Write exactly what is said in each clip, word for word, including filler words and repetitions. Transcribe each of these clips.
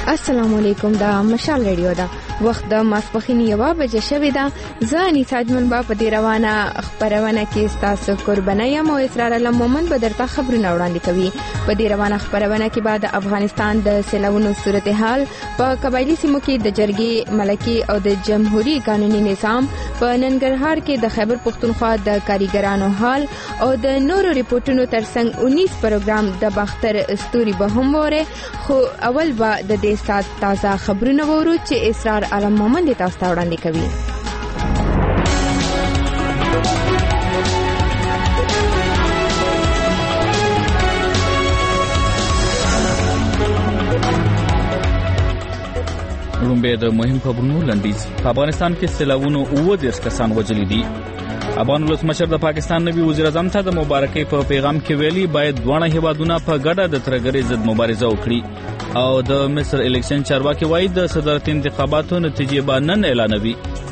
السلام علیکم. دا مشال ریډیو دا وخت د ماسپخین یوه بجې شوې ده. زه انیسا اجمل با په دې روانه خپرونه کې ستاسو قربانه یم او اسرار علم مومن به درته خبرونه وړاندې کوي. په دې روانه خپرونه کې به د افغانستان د سیلابونو صورتحال، په قبایلي سیمو کې د جرګې ملکي او د جمهوریت قانوني نظام، په ننګرهار کې د خیبر پختونخوا د کاریګرانو حال او د نورو ریپورتونو ترڅنګ اونیس پروګرام د باختر استوري به هم وره. خو اول به د دې سات تازه خبرونه وورو چې اسرار علم مومن د تاسو ته وړاندې کوي. رومبه د مهم خبرونو لنډیز. په افغانستان کې سیلابونو اووه دېرش کسان وژلي دي. افغان ولسمشر د پاکستان نوي وزیر اعظم ته د مبارکۍ په پیغام کې ویلي باید دواړه هیوادونه په ګډه د ترهګرۍ ضد مبارزه وکړي. او د مصر الیکشن چارواکي وایي د صدارتي انتخاباتو نتیجې به نن اعلانوي.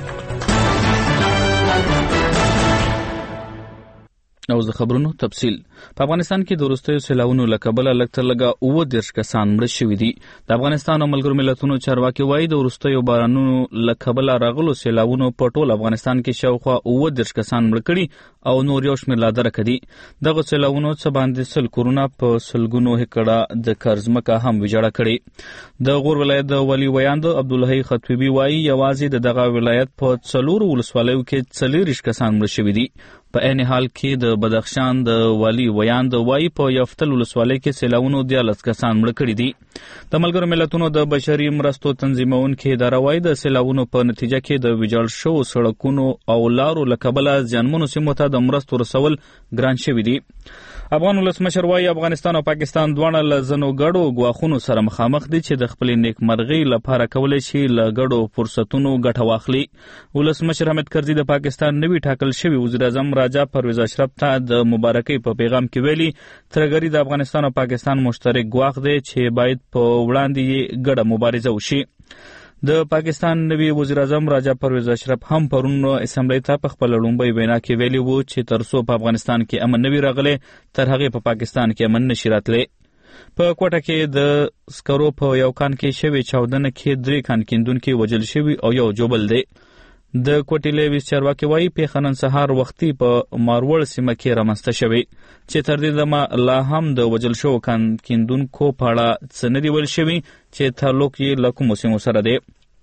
او د خبرونو تفصیل. په افغانستان کې د وروستیو سیلابونو له کبله لږ تر لږه اووه دېرش کسان مړه شوي دي. د افغانستان او ملګرو ملتونو چارواکي وایي د وروستیو بارانونو له کبله راغلو سیلابونو په ټول افغانستان کې شاوخوا اووه دېرش کسان مړه کړي او نور یو شمېر لا درکه دي. دغه سیلابونو څه باندې سل کورونه په سلګونو هکړه د کرزمکه هم ویجاړه کړي. د غور ولایت د ولي ویاند عبدالحی خطیبي وایي یوازې د دغه ولایت په څلورو ولسوالیو کې څلېرویشت کسان مړه شوي دي. په عین حال کې د بدخشان د ولي ویاند وایي په یفتل ولسوالۍ کې سیلابونو دیارلس کسان مړه کړي دي. د ملګرو ملتونو د بشري مرستو تنظیمونکي اداره وایي د سیلابونو په نتیجه کې د ویجاړ شوو سړکونو او لارو له کبله زیانمنو سیمو ته د مرستو رسول ګران شوي دي. افغان ولسمشر وایي افغانستان او پاکستان دواړه له ځینو ګډو ګواښونو سره مخامخ دي چې د خپلې نیکمرغۍ لپاره کولی شي له ګډو فرصتونو ګټه واخلي. ولسمشر حامد کرزي د پاکستان نوي ټاکل شوي وزیر اعظم راجا پرویز اشرف ته د مبارکۍ په پیغام کې ویلي ترهګري د افغانستان او پاکستان مشترک ګواښ دی چې باید په وړاندې یې ګډه مبارزه وشي. د پاکستان نوي وزیر اعظم راجا پرویز اشرف هم پرون اسمبلی ته په خپل لومړی وینا کې ویلي وو چې تر څو په افغانستان کې امن نه وي راغلی تر هغې په پاکستان کې امن نشي راتلی. په کوټه کې د سکرو په یو کان کې شوې چاودنه کې درې کان کیندونکي وژل شوي او یو جوبل دی. د کوټې لیویس چارواکي وایي پیښه نن سهار وختي په ماروړ سیمه کې رامنځته شوې چې تر دې دمه لا هم د وژل شوو کان کیندونکو په اړه څه نه دي ویل شوي چې تعلق یې له کومو سیمو سره دی.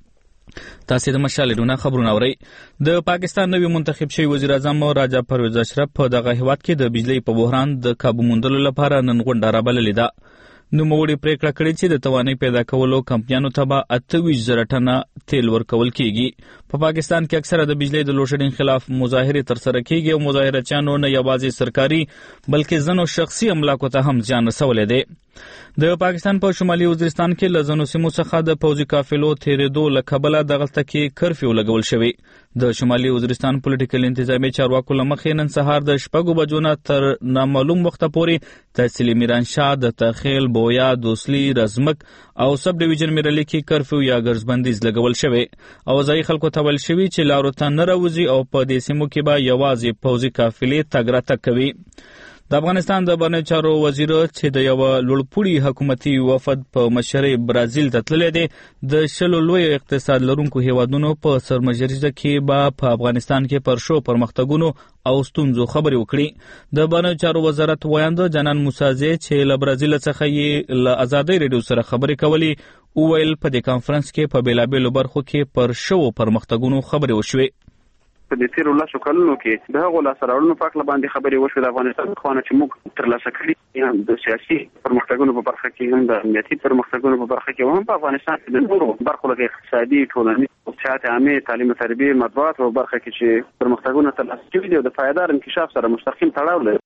تاسې د مشال ریډیو خبرونه اورئ. د پاکستان نوي منتخب شوي وزیر اعظم راجا پرویز اشرف په دغه هیواد کې د بجلی په بحران د کابو موندلو لپاره نن غونډه رابللې ده. نوموړي پریکړه کړې چې د توانایي پیدا کولو کمپنیانو ته به اته ویشت زره ټنه تیل ورکول کیږي. په پاکستان کې اکثره د بجلی د لوډشیډینګ خلاف مظاهرې ترسره کیږي او مظاهرچیانو نه یوازې سرکاري بلکې ځینو شخصي املاکو ته هم زیان رسولی دی. د پاکستان په شمالي وزیرستان کې له ځینو سیمو څخه د پوځي قافلو تېرېدو له کبله دغلته کې کرفیو لګول شوی. د شمالي وزیرستان پولیټیکل انتظامي چارواکو له مخې نن سهار د شپږو بجو نه تر نامعلوم وخته پورې تحصیلي میرانشاه، د تخیل، بویا، دوسلي، رزمک او سب ډیویژن میرلي کې کرفیو یا ګرځبندیز لګول شوی او ځایي خلکو ته ویل شوي چې لارو ته نه راوځي او په دې سیمو کې به یوازې پوځي قافلې تګ راتګ کوي. د افغانستان د بهرنیو چارو وزیر چې د یوه لوړپوړي حکومتي وفد په مشرۍ برازیل ته تللی دی د شلو لوی اقتصاد لرونکو هیوادونو په سرمشریزه کې به په افغانستان کې پر شو پرمختګونو او ستونزو خبرې وکړي. د بهرنیو چارو وزارت ویاند جنان موسازی چې له برازیل څخه یې له ازادۍ ریډیو سره خبرې کولې وویل په دې کانفرنس کې په بېلابېلو برخو کې پر شو پرمختګونو خبرې وشوې. په دې تیرو لسو کلونو کې د هغو لاسته راوړنو په هکله باندې خبرې وشوې. د افغانستان خواهانه چې موږ ترلاسه کړي هم د سیاسي پرمختګونو په برخه کې هم د امنیتي پرمختګونو په برخه کې هم په افغانستان کې د نورو برخو لکه اقتصادي، ټولنیز، صحت عامې، تعلیم او تربیې، مطبوعات او برخه کې چې پرمختګونه ترلاسه شوي دي او د پایدار انکشاف سره مستقیم تړاو لري.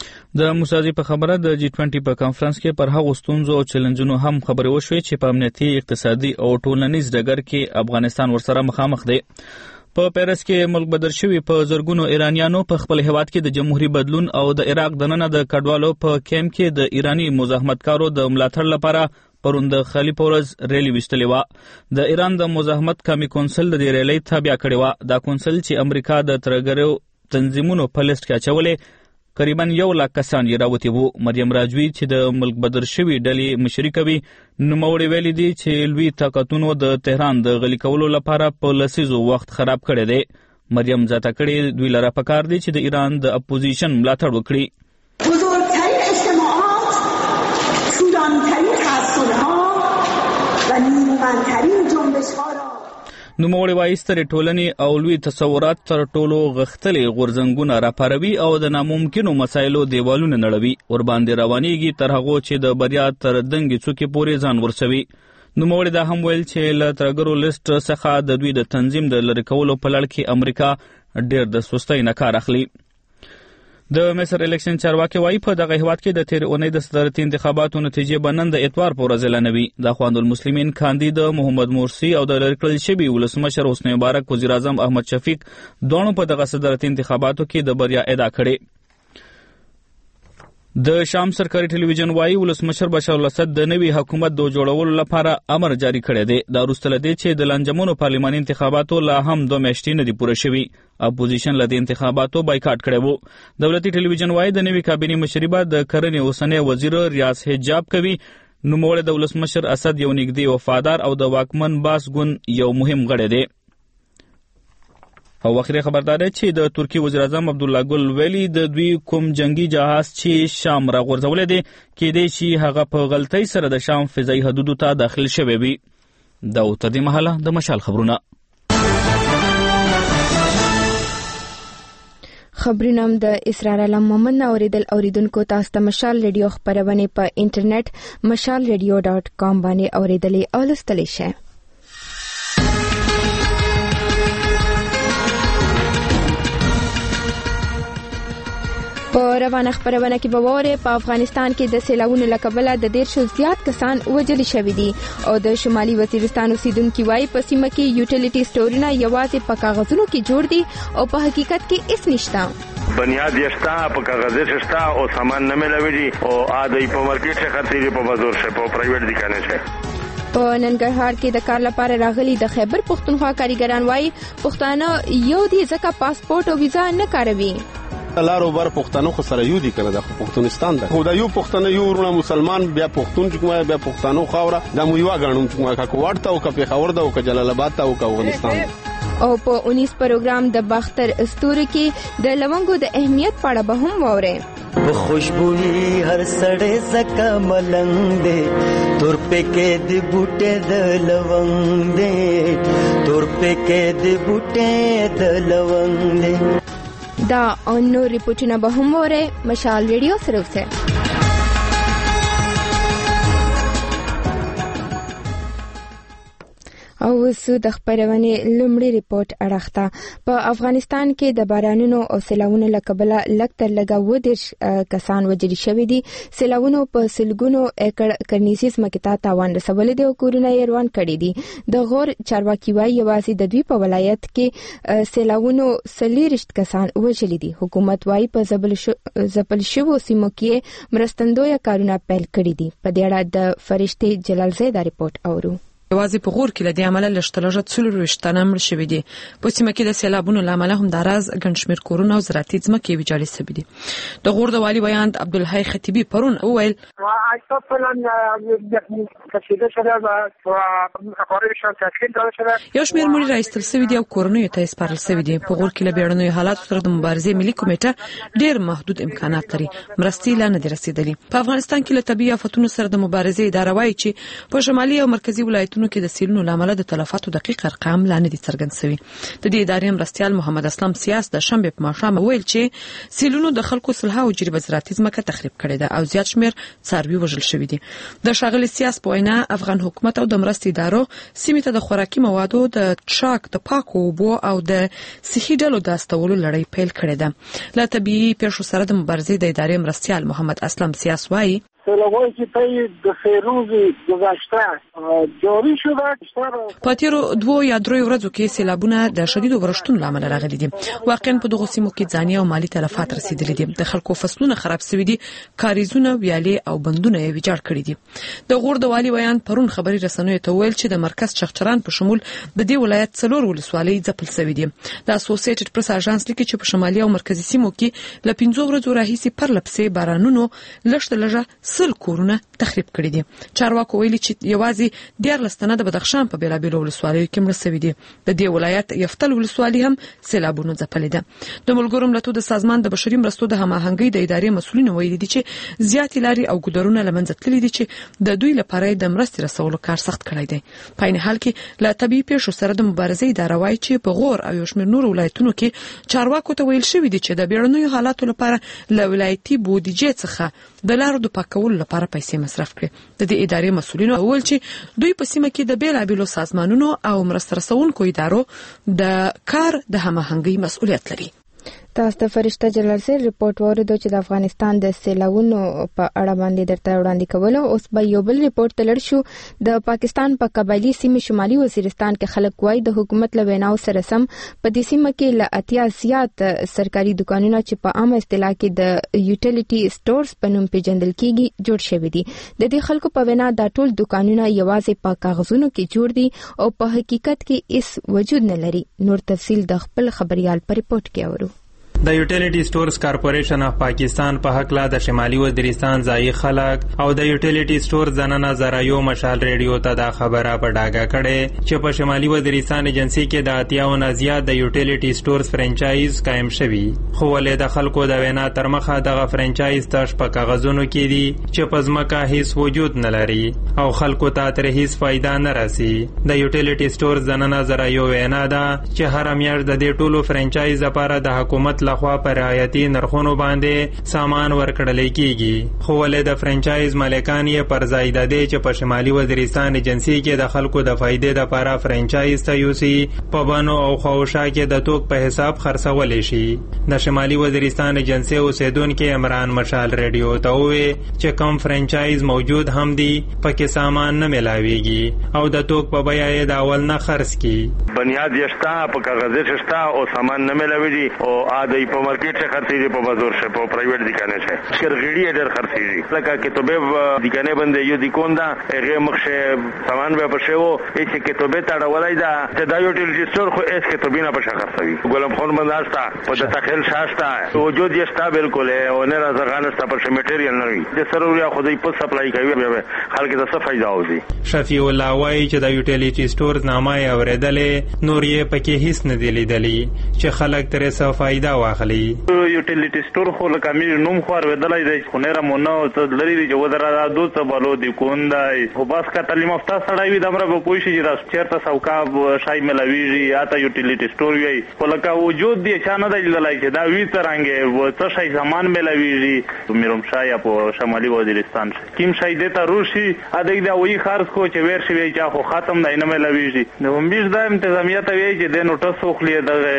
د موسازی په خبره د جی ټوینټي په کانفرنس کې پر هغو ستونزو او چیلنجونو هم خبرې وشوې چې په امنیتي، اقتصادي او ټولنیز ډګر کې افغانستان ورسره مخامخ دی. په پیرس کې ملک بدر شوي په زرګونو ایرانیانو په خپل هیواد کې د جمهوریت بدلون او د عراق دننه د کډوالو په کیمپ کې د ایرانی مزاحمتکارو د ملاتړ لپاره پرون د خالی پورز ریلی ویستلې وه. د ایران د مزاحمت قومي کونسل د دې ریلی تابع کړې وه. دا کونسل چې امریکا د ترهګرو تنظیمونو په لیست کې اچولې قریبا یو لاک کسان یې راوتي وو. مریم راجوي چې د ملک بدر شوي ډلې مشري کوي نوموړي ویلي دي چې لوی طاقتونو د تهران د غلي کولو لپاره په لسیزو وخت خراب کړی دی. مریم زیاته کړې دوی لره پکار دی چې د ایران د اپوزیشن ملاتړ وکړي. بزرگترین اجتماعات، طولانی‌ترین تحصیل‌ها و نیرومندترین جنبش‌ها را نوموړي وایي سترې ټولنې او لوی تصورات تر ټولو غښتلې غورځنګونه راپاروي او د ناممکنو مسایلو دیوالونه نړوي، ورباندې روانېږي تر هغو چې د بریا تر دنګې څوکې پورې ځان ورسوي. نوموړي دا هم ویل چې له ترګرو لیسټ څخه د دوی د تنظیم د لرې کولو په لړ کې امریکا ډېر د سستۍ نه کار اخلي. د مصر الیکشن چارواکي وایي په دغه هیواد کې د تېرې اونۍ د صدارتي انتخاباتو نتیجې به نن د اتوار په ورځ اعلانوي. د اخوان المسلمین کاندید محمد مرسي او د لرې کړل شوي ولسمشر حسنی مبارک وزیر اعظم احمد شفیق دواړو په دغه صدارتي انتخاباتو کې د بریا ادعا کړې. د شام سرکاري ټلویزیون وایي ولسمشر بشار الاسد د نوي حکومت د جوړولو لپاره امر جاری کړی دی. دا وروسته له دې چې د لنجمنو پارلماني انتخاباتو لا هم دوه میاشتې نه دي پوره شوي. اپوزیشن له دې انتخاباتو بایکاټ کړی وو. دولتي ټلویزیون وایي د نوي کابینې مشري به د کرنې اوسنی وزیر ریاض حجاب کوي. نوموړی د ولسمشر اسد یو نږدې وفادار او د واکمن باس ګوند یو مهم غړی دی. او اخري خبردار دی چې د ترکی وزیر اعظم عبدالله ګل ویلي د دوی کوم جنگي جهاز چې شام راغورځولی دی کېدای شي هغه په غلطۍ سره د شام فضایي حدودو ته داخل شوی وي. دا تر دې مهاله د مشال خبرونه. خبرونه هم د اسرار علم محمد اوریدل. اوریدونکو تاسو ته مشال ریډیو خبرونه په انټرنیټ مشال ریډیو ډاٹ کام باندې اوریدلې او لوستلی شئ. په روانه خبرونه کې به واورئ په افغانستان کې د سیلابونو له کبله د دېرشو زیات کسان وژل شوي دي او د شمالي وزیرستان اوسیدونکي وایي په سیمه کې یوټیلیټي سټورونه یوازې په کاغذونو کې جوړ دي او په حقیقت کې هیڅ نشته. بنیاد یې شته، په کاغذ یې شته او سامان نه میلاویږي او آدی په مارکیټ څخه خرڅېږي په بازار څخه په پرایویټ دکانه څخه. په ننګرهار کې د کار لپاره راغلي د خیبر پښتونخوا کارګران وایي پښتانه یو دي ځکه پاسپورت او ویزا نه کاروي. لارو بر پښتنو خو سره یو دي کنه د پښتونستان ده خو د یو پښتنه یو ورونه مسلمان بیا پښتون چې کومه بیا پښتنو خاوره د مو یو غاڼوم چې کومه کا کوړته او کا پیښور ده او کا جلال آباد ته او کا افغانستان. او په اونیس پروګرام د باختر استوري کې د لونګو د اهمیت په اړه به هم واورئ. په خوشبوئی هر سړی زکه ملنګ دی تور پکې د بوټه د لونګ دی تور پکې د بوټه د لونګ دی. دا او نور ریپورټونه به هم واورئ. مشال ریډیو سره اوسئ. او اوس د خبرونې لومړی ریپورت اړخته. په افغانستان کې د بارانونو او سیلاونو له کبله لږ تر لږه اووه دېرش کسان وژل شوي دي. سیلاونو په سلګونو ایکړ کرنیزې ځمکې ته تاوان رسولی دی او کورونه یې روان کړي دي. د غور چارواکي وایي یوازې د دوی په ولایت کې سیلاونو څلېرویشت کسان وژلي دي. حکومت وایي په ځپل شویو سیمو کې مرستندویه کارونه پیل کړي دي. په دې اړه د فرشتې جلال زیدا ریپورت اورو. یوازې په غور کې له دې عمله لږترلږه څلورویشت تنه مړه شوي دي. په سیمه کې د سیلابونو له امله همداراز ګڼ شمېر کورونه او زراعتي ځمکې ویجاړې شوي دي. د غور د والي ویاند عبدالحی خطیبي پرون وویل یو شمېر مړي راایستل شوي دي او کورنیو ته یې سپارل شوي دي. په غور کې له بیړنیو حالاتو سره د مبارزې ملي کمیټه ډېر محدود امکانات لري. مرستې لا نه دي رسېدلې. په افغانستان کې له طبیعي آفتونو سره د مبارزې اداره وایي چې په شمالي او مرکزي ولایتونو کې د سیلونو لامل د تلفاتو دقیق ارقام لا نه دي څرګند شوي. د دې ادارې مرستیال محمد اسلام سیاس د شنبه په ماښام ویل چې سیلونو د خلکو سلها او جریبه زراعتي ځمکه تخریب کړې ده او زیات شمېر څاروي وژل شوي دي. د ښاغلي سیاس په وینا افغان حکومت او د مرستې ادارو سیمې ته د خوراکي موادو د څښاک د پاکو اوبو او د صحي ډلو د استولو لړۍ پیل کړې ده. له طبیعي پیښو سره د مبارزې د ادارې مرستیال محمد اسلام سیاس وایي سیلاب‌هایی که طی دو سه روز گذشته جاری شده. په تیرو دوو یا دریو ورځو کې سیلابونه د شدیدو ورښتونو له امله راغلي دي. واقعا په دغو سیمو کې ځاني او مالی تلفات رسیدلي دي. د خلکو فصلونه خراب شوي دي، کاریزونه، ویالې او بندونه یې ویجاړ کړي دي. د غور د والي ویان پرون خبري رسنیو ته ویل چې د مرکز چغچران په شمول د دې ولایت څلور ولسوالۍ ځپل شوي دي. د اسوسییټډ پریس اژانس لیکي چې په شمالي او مرکزي سیمو کې ل پنځو ورځو راهیسې پرله پسې بارانونو لږ لږه سل کورونه تخریب کړي دي. چارواکو ویلي چې یوازې دیارلس تنه د بدخشان په بیلابیلو ولسوالیو کې مړه شوي دي. د دې ولایت یفتل ولسوالي هم سیلابونو ځپلې ده. د ملګرو ملتونو د سازمان د بشري مرستو د هماهنګۍ د ادارې مسؤلین ویلي دي چې زیاتې لارې او ګودرونه له منځه تللي دي چې د دوی لپاره د مرستې رسولو کار سخت کړی دی. په عین حال کې له طبيعي پیښو سره د مبارزې اداره وايي چې په غور او یو شمېر نور ولایتونو کې چارواکو ته ویل شوی دی چې د بیړنیو حالاتو لپاره له ولایتي بودیجې څخه د لارو د پاکولو لپاره پیسې مصرف کړي. د دې ادارې مسؤلینو وویل چې دوی په سیمه کې د بیلابیلو سازمانونو او مرسته رسونکو ادارو د کار د هماهنګۍ مسؤلیت لري. تاسو ته فرشته جلال سره ریپورت ورته چې د افغانستان د سیلاوونو په اړه باندې درته وړاندې کولو. اوس به یو بل ریپورت تلل شو. د پاکستان په قبایلی سیمه شمالي وزیرستان کې خلک وایي د حکومت له ویناو سره سم په دې سیمه کې له اتیا زیات سرکاري دکانونه چې په عامه اصطلاح کې د یوټیلیټي سټورز په نوم پیژندل کیږي جوړ شوي دي. د دې خلکو په وینا دا ټول دکانونه یوازې په کاغذونو کې جوړ دي او په حقیقت کې هیڅ وجود نه لري. نور تفصیل د خپل خبريال په ریپورت کې اورو. د یوټیلیټي سټورز کارپوریشن اف پاکستان په حق لا د شمالي وزیرستان ځای خلک او د یوټیلیټي سټور زنانه زرایو مشال ریډیو ته دا خبره په ډاګه کړي چې په شمالي وزیرستان ایجنسی کې د اتیاو نه زیات د یوټیلیټي سټورز فرانچایز قائم شوی، خو ولې د خلکو د وینا تر مخه دغه فرانچایز تاش په کاغذونو کې دي چې په ځمکه هیڅ وجود نه لري او خلکو ته تر هیڅ فائدہ نه راسي. د یوټیلیټي سټور زنانه زرایو وینا ده چې هر میاشت د دې ټولو فرانچایز لپاره د حکومت لخوا پر رعایتي نرخونو باندې سامان ورکړل کیږي، خو ولې د فرانچایز مالکان یې پر ځای د دې چې په شمالي وزیرستان ایجنسی کې د خلکو د فائدې لپاره فرانچایز ته یوسي په بانو او خواوشا کې د توک په حساب خرڅول شي. د شمالي وزیرستان ایجنسی اوسیدونکو عمران مشال ریډیو ته وویل چې کم فرانچایز موجود هم دي پکې سامان نه ملاويږي او د توک په بیه یې د اول نه خرڅ کی. بنیاد یشتا په کاغذ شتا او سامان نه ملاويږي او عادي په مارکیټ څخه خرڅېږي، په بازار څخه په پرایویټ دکانه څخه شرغړی ډېر خرڅېږي. لکه کتابه دکانه باندې یو دکوندا هغه مخشه سامان به پښو هیڅ کتابه تاړولای دا چې دا یوټیلیټي سټور خو هیڅ کتابینه په شخص خرڅوي. ګلم خان بنداستا په تخیل شاستا وجود یستا بالکل او نه راځغانستا پر میټریال نه وي د سروریا خو دې په سپلای کوي به خلک د څه فائدہ اوسي. شفیع الله وایي چې د یوټیلیټي سټورز نامه یې اورېدلې، نور یې پکې هیڅ نه دی لیدلی چې خلک ترې څه فائدہ واخلي. یوټیلیټي سټور خو لکه مې نوم خو ورېدلای دی خو نه را مونږ ته لري دی چې ودرا دو څه بلو دی کوندای خو بس کا تعلیم یافته سړی وي دمره به کوئی شي چې چیرته سوکا شای ملاویږي اته یوټیلیټي سټور وي خو لکه وجود دی چې نه دی لای چې دا وی ترانګه و څه شای سامان ملاویږي میروم شای په شمالي وزیرستان کیم شای دیتا روشي ا دې دا وی خارج کو چې ور شي چې خو ختم نه نه ملاویږي نو مې دا انتظامیه ته وی چې د نوټس خوخلی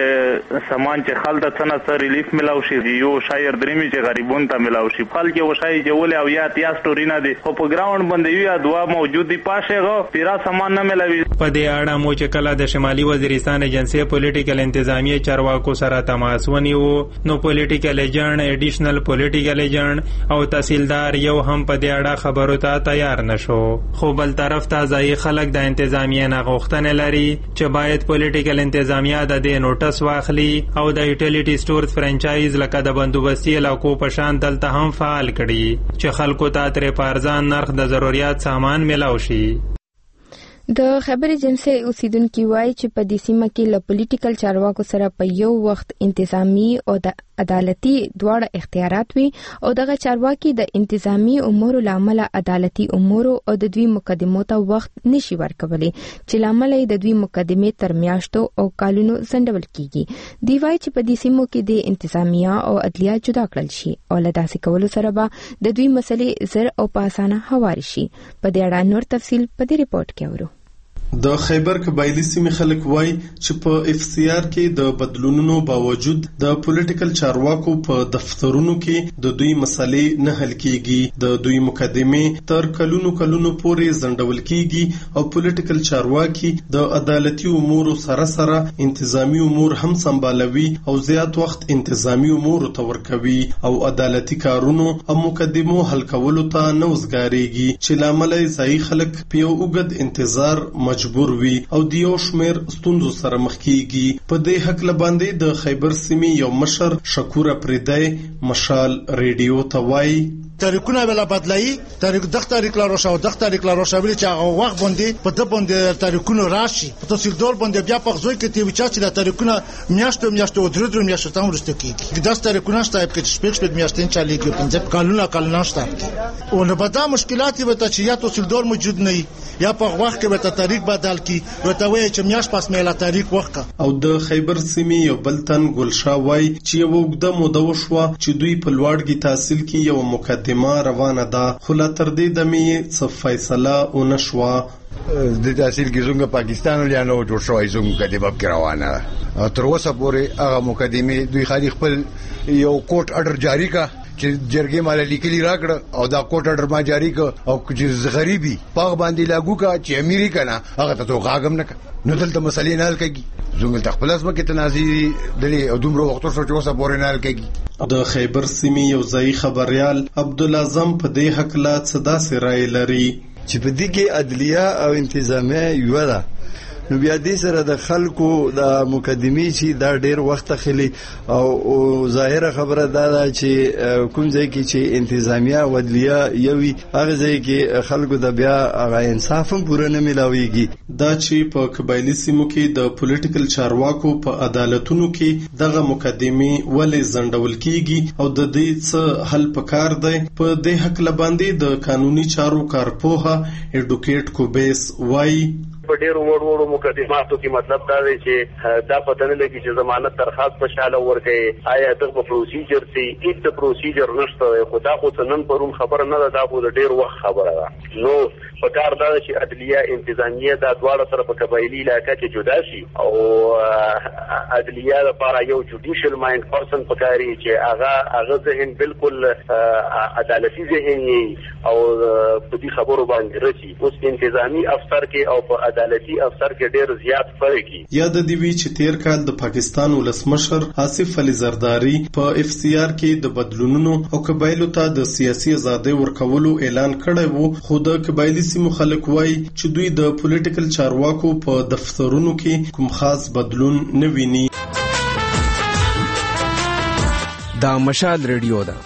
د سامان چې خلک څنګه ریلیف ملاو شي یو شایر درېمی چې غریبون ته ملاو شي خپل کې وشای چې ولې او یا تیا سټوري نه دي خو په ګراوند باندې یو دوا موجود دي پاشه غو پیرا سامان نه ملاوي. په دې اړه مو چې کله د شمالي وزیرستان ایجنسی پولیټیکل انتظامیه چارواکو سره تماس ونیو نو پولیټیکل ایجنټ اډیشنل پولیټیکل ایجنټ او تحصیلدار یو هم په دې اړه خبرو ته تیار نشو، خو بل طرف ته ځای خلک د انتظامیه نه غوښتنه لري چې باید پولیټیکل انتظامیه د دې نوټس واخلي او د یوټیلیټي سټورز فرانچایز لکه د بندوبستي علاقو په شان دلته هم فعال کړي چې خلکو ته ترې په ارزان نرخ د ضرورت سامان ملاو شي. د خبر ایجنسی اوسیدونکو وایي چې په دې سیمه کې له پولیټیکل چارواکو سره په یو وخت انتظامی او د عدالتي دواړه اختیارات وي او دغه چارواکي د انتظامی امور لامل عدالتي امور او د دوی مقدمو ته وخت نشي ورکولي چې لامل د دوی مقدمه تر میاشتو او کالونو ځنډول کیږي. دی وایي چې په دې سیمو کې د انتظامیه او عدلیه جدا کړل شي او له داسې کولو سره به د دوی مسلې زر او په اسانه هواري شي. په دې اړه نور تفصیل په دې ریپورت کې اورو. د خیبر قبایلی سیمې خلک وایي چې په اف سی آر کې د بدلونونو باوجود د پولیټیکل چارواکو په دفترونو کې د دوی مسالې نه حل کیږي. د دوی مقدمې تر کلونو کلونو پورې ځنډول کیږي او پولیټیکل چارواکي د عدالتي امور سره سره انتظامی امور هم سمبالوي او زیات وخت انتظامی امور ته ورکوي او عدالتي کارونو او مقدمو حل کولو ته نه وزګاریږي چې لامل یې ځای خلک په یو اوږد انتظار مجبور وي او د یو شمېر ستونزو سره مخ کیږي. په دې حق لباندې د خیبر سیمې یو مشر شکور پریدای مشال ریډیو ته وایي تاریخونه ولا بدلایي تاریخ دغه تاریخ لا روښه او دغه تاریخ لا روښه ویل چې هغه وخت باندې په د باندې تاریخونه راشي په تفصیل باندې بیا په ځوي کې تی وچا چې د تاریخونه میاشتو میاشتو او درې درې میاشتو تم ورسته کیږي د تاریخونه شته په شپږ شپږ میاشتې چالي کې پنځه قانون قانون شته او نه بدا مشکلات به ته چې یا تفصیل دور موجود نه یا په وخت کې به تاریخ بدل کی ورته وایي چې میاش پاس میلا تاریخ وخت او د خیبر سیمې یو بلتن ګلشا وای چې یو وګړه موده وشوه چې دوی په لوړګي تحصیل کې یو مقدمه روانه ده خو لا تر دې دمې څه فیصله ونشوه. د تحصیل کې څنګه پاکستان ولانو جوړ شوی څنګه مقدمه کې روانه تر اوسه پورې هغه مقدمه دوی خالي خپل یو کوټ اډر جاری کا چې جرګې مال لیکلي راکړه او دا کوټ اډر ما جاری کا او چې غریبي پاغ باندې لاګو کا چې امیر کنا هغه ته غاګم نه نو دلته مسلې نه حل کیږي زموږ تخپل اسمه کې تنازعي دلې او دومره وخت شو چې اوسه پورې نه حل کیږي. د خیبر سیمې یو ځای خبريال عبدالعظم په دې حق لا صدا سره لري چې په دې کې عدلیه او انتظامیه یو ده نو بیا دې سره د خلکو د مقدمې چې دا ډېر وخت خلی او ظاهره خبره دا ده چې کوم ځای کې چې انتظامیه او عدلیه یوي هغه ځای کې خلکو د بیا هغه انصاف هم پوره نه ملاويږي. دا چې په قبایلی سیمو کې د پولیټیکل چارواکو په عدالتونو کې دغه مقدمې ولې ځنډول کیږي او د دې څه حل پکار دی په دې حق لباندې د قانوني چارو کارپوها اډوکیټ کوبیس وایي په ډېرو وړو وړو مقدماتو کې مطلب دا دی چې دا پته نه لګي چې ضمانت درخواست په شاله ورکړي آیا دغه پروسیجر سي هیڅ پروسیجر نشته خو دا خو نن پرون خبره نه ده دا خو د ډېر وخت خبره ده نو په کار دا چې عدلیه انتظامیه دا دواړه سره په قبایلی علاقه کې جدا شي او عدلیه لپاره یو جوډیشل مایند پرسن پکاري چې هغه هغه ذهن بالکل عدالتي ذهن او په دې خبرو باندې رچي اوس انتظامی افسر کې او په عدالتي افسر کې ډېر زیات فرق دی. یاد دی وی چې تیر کال د پاکستان ولسمشر آصف علي زرداری په اف سی آر کې د بدلونونو او قبایلو ته د سیاسي ازادۍ ورکولو اعلان کړی وو خو د قبایلی سیمو خلک وایي چې دوی د پولیټیکل چارواکو په دفترونو کې کوم خاص بدلون نه ویني. دا مشال ریډیو ده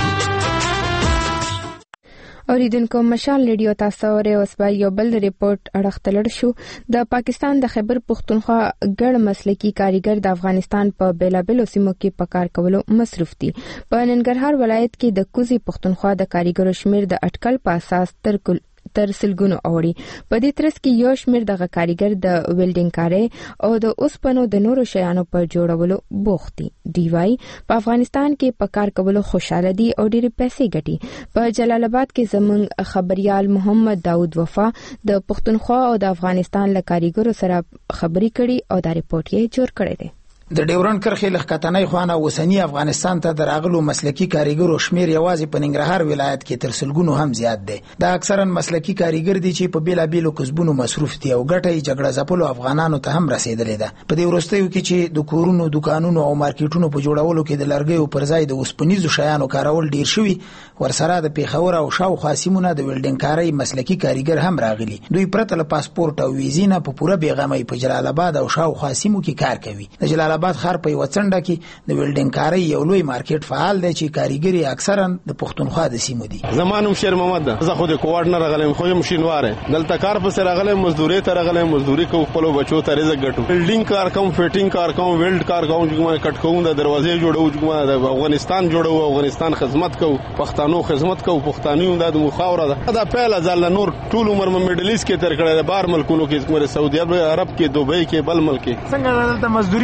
اوریدونکو مشال ریډیو تاسو اورئ اوس به یو بل ریپورت اړختلړ شو. د پاکستان د خیبر پختونخوا ګڼ مسلکي کاریګر د افغانستان په بیلابلو سیمو کې په کار کولو مصروف دي. په ننګرهار ولایت کې د کوزي پختونخوا د کاریګرو شمیر د اټکل په اساس تر کل تر سلګونو اوړي. په دې ترڅ کې یو شمیر د کاریګر د ویلډینګ کاري او د اوسپنو د نورو شیانو په جوړولو بوخت دي. دی وايي په افغانستان کې په کار کولو خوشاله دي او ډېر پیسې ګټي. په جلال آباد کې زموږ خبريال محمد داود وفا د پښتونخوا او د افغانستان له کاریګرو سره خبري کړي او دا ریپورت یې جوړ کړی دی. د ډیورن کرخې لخکتنۍ خوانه وسنی افغانستان ته دراغلو مسلکی کاریګرو شمیر یوازې په ننګرهار ولایت کې تر سلګونو هم زیات دي. دا اکثرا مسلکی کاریګر دي چې په بیلابیلو کسبونو مصروف دي او ګټه جګړه ځپلو افغانانو ته هم رسیدلې ده. په دې وروستیو کې چې د کورونو دکانونو او مارکیټونو په جوړولو کې د لرګیو پر ځای د اوسپنیزو شیانو کارول ډیر شوی ورسره د پیښور او شاوخوا سیمونو د ویلډینګ کاري مسلکی کاریګر هم راغلي. دوی پرته له پاسپورت او ویزینه په پوره بیغمۍ په جلال آباد او شاوخوا سیمو کې کار کوي. د جلال آباد ښار په وڅنډه کې د ویلډینګ کاري یو لوی مارکیټ فعال دی چې کاریګری اکثرا د پښتونخوا د سیمو دي. زمانم شیر محمد زه خو د کوارډ نه راغلم خو یم شینواره دلته کار په سره راغلم مزدوري ته راغلم مزدوري کو خپل بچو ته رزق ګټو بلډینګ کار کوم فټینګ کار کوم ویلډ کار کوم چې کټ کوم د دروازې جوړو چې د افغانستان جوړو افغانستان خدمت کو پښتنو خدمت کو پښتانیو د مخاوره ده دا پهلا ځل نور ټول عمر مډل ایست کې تر کړه بار ملکونو کې سعودي عرب کې دوبۍ کې بل ملک څنګه د مزدوري څنګه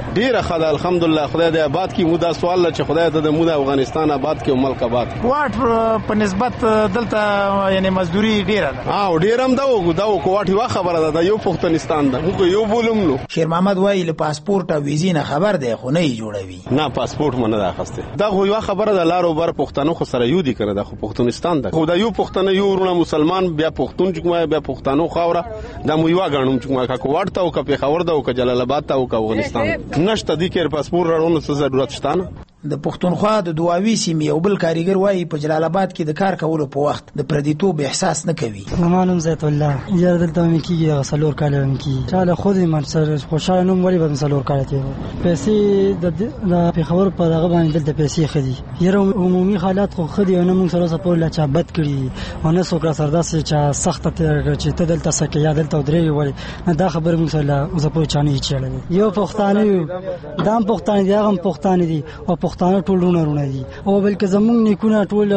ډیره خدای الحمدلله خدای دې آباد کی مودا سوال چې خدای دې مودا افغانستان آباد کی او ملک آباد کوټ په نسبت دلته یعنی مزدوري ډیره ده ها ډیرم دا وګ دا کوټ یو خبره ده یو پښتونستان ده موږ یو بولم نو شیر محمد وایي له پاسپورت او ویزې نه خبر دی خو نه یې جوړوي نه پاسپورت مونږ نه اخسته دا خو یو خبره ده لارو بر پښتنو خو سره یو دي کنه دا خو پښتونستان ده خو دا یو پښتنه یو ورونه مسلمان بیا پښتون چې کومه بیا پښتنو خاوره دا مو یو غاڼم چې کومه کا کوټ ته او کا پیښور ده او کا جلال آباد ته او کا افغانستان نشته دي کې پاسپورت راوړو څه ضرورت شته نه د پښتونخوا د دواوی سیمې یو بل کاریګر وایي په جلال آباد کې د کار کولو په وخت د پردیتوب احساس نه کوي. زمانم زیت الله یا دلته مې کیږي غسلور کاله مې کیږي چاله خود من سره خوشاله نوم ولی به مسلور کاله کیږي پیسې د په خبر په هغه باندې دلته پیسې خدي یره عمومي حالات خو خدي نه موږ سره سپور لا چا بد کړي او نه څوک سرداسه چا سخت ته چې ته دلته سکه یا دلته درې ولی نه دا خبر موږ سره سپور چانه چاله یو پښتانه دام پښتانه دی هغه پښتانه دي او پښتانه ټول رونه دي او بلکې زمونږ نیکونه ټول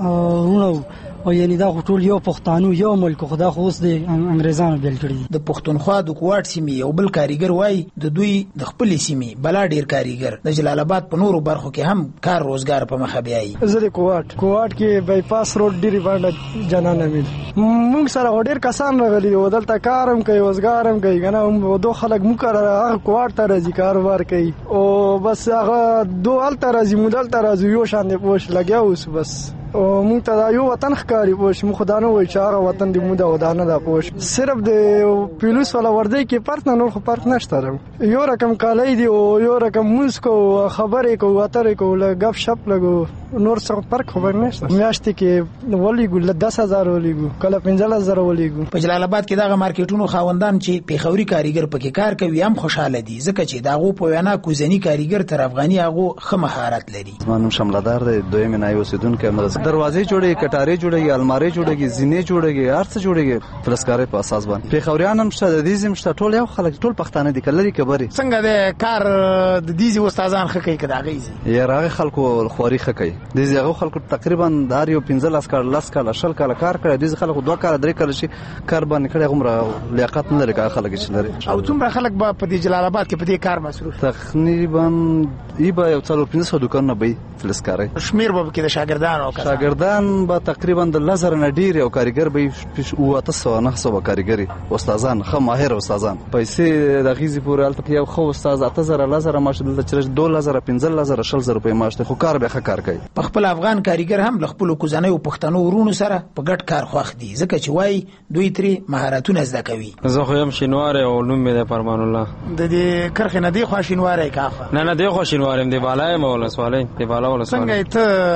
رونه او یعنی دا ټول یو پښتانو یو ملک خدا خو اوس د انګریزانو بیل کړی. د پښتونخوا د کوټ سیمې یو بل کاریګر وای د دوی د خپل سیمې بلا ډیر کاریګر د جلال آباد په نورو برخو کې هم کار روزګار په مخه بیایي. زه د کوټ کوټ کې بایپاس روډ ډیری باندې جنانه مل موږ سره ډیر کسان راغلي او دلته کارم کوي روزګارم کوي کنه او دوه خلک مو کار هغه کوټ ته راځي کاروبار کوي او بس هغه دوه ال ته راځي مودل ته راځي یو شان دی پوش لګیاوس بس او موږ ته یو وطن ښکاری پوش مو خدانو وای چې هغه وطن دی مودا ودانه دا پوش صرف د پیلوس ولا وردی کې پرت نه نور خو پرت نشته یو رقم کالای دی او یو رقم موسکو خبرې کو اترې کو لګب شپ لګو نور څه فرق خبر نشته میاشتې کې ولی ګل دس هزار ولی ګو کله پنځه هزار ولی ګو. په جلال آباد کې دغه مارکیټونو خاوندان چې پیښوري کاریګر پکې کار کوي هم خوشاله دي ځکه چې داغو په وینا کوزنی کاریګر تر افغاني هغه خه مهارت لري. زمانم شملدار دی دویم نه اوسیدونکو مدرسې دروازې جوړي کټاري جوړي الماری جوړي زینې جوړي هرڅه جوړي فلسکارې په اساس باندې پیښوریان هم شته د دې زم شته ټول یو خلک ټول پښتانه دي کلري کبري څنګه د کار د دې استادان خکې کدا غيزي یې راغی خلکو خوري خکې د دې هغه خلکو تقریبا دار یو پنځه لاس کار لاس کال شل کال کار کړی د خلکو دوه کال درې کال شي کار باندې کړی غومره لیاقت نه لري کا خلک چې لري او څومره خلک په دې جلال آباد کې په دې کار مصروف تقریبا ایبا یو څلور پنځه دکانونه به فلسکارې شمیر به کې د شاګردانو او شاګردان به تقریبا د لزر نه ډیر او کاریګر به او تاسو نه سو کاریګری استادان خو ماهر استادان پیسې د غیزي پورې الته یو خو استاد اته زره لزر ماش د چرش دوه زره پنځه زره شل زره په ماش خو کار به ښه کار کوي. په خپل افغان کاریګر هم له خپل کوزنۍ او پښتنو ورونو سره په ګډ کار خوښ دي ځکه چې وای دوی ترې مهارتونه زده کوي. زه خو هم شینوار او نوم مې د فرمان الله د دې کرخ نه دی خو شینوار کافه نه نه دی خو شینوار هم دی بالای مولا سوالای دی بالا ولا سوال څنګه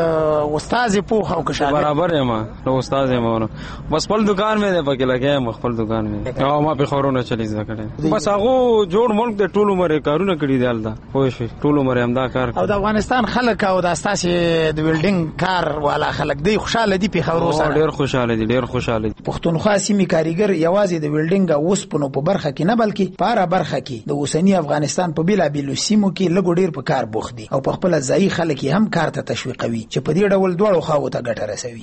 ته استاد په خو که شاګرد برابر یم نو استاد یم نو بس خپل دکان مې ده پکې لګم خپل دکان مې او ما په خورونه چلی ځکړې بس هغه جوړ ملک د ټولو مری کارونه کړی دی الدا خو شي ټولو مری هم دا کار او د افغانستان خلک او د اساسي د ویلډینګ کار والا خلک دی خوشاله دي په خورو سره ډیر خوشاله دي ډیر خوشاله دي. پښتونخوا سیمې کاریګر یوازې د ویلډینګ او وسپنو په برخه کې نه بلکې په هر برخه کې د اوسنی افغانستان په بیلا بیلو سیمو کې لګو ډیر په کار بوخت دي او په خپل ځای خلک هم کار ته تشویقوي چې په دې ډول دوړو خاو ته ګټه رسوي.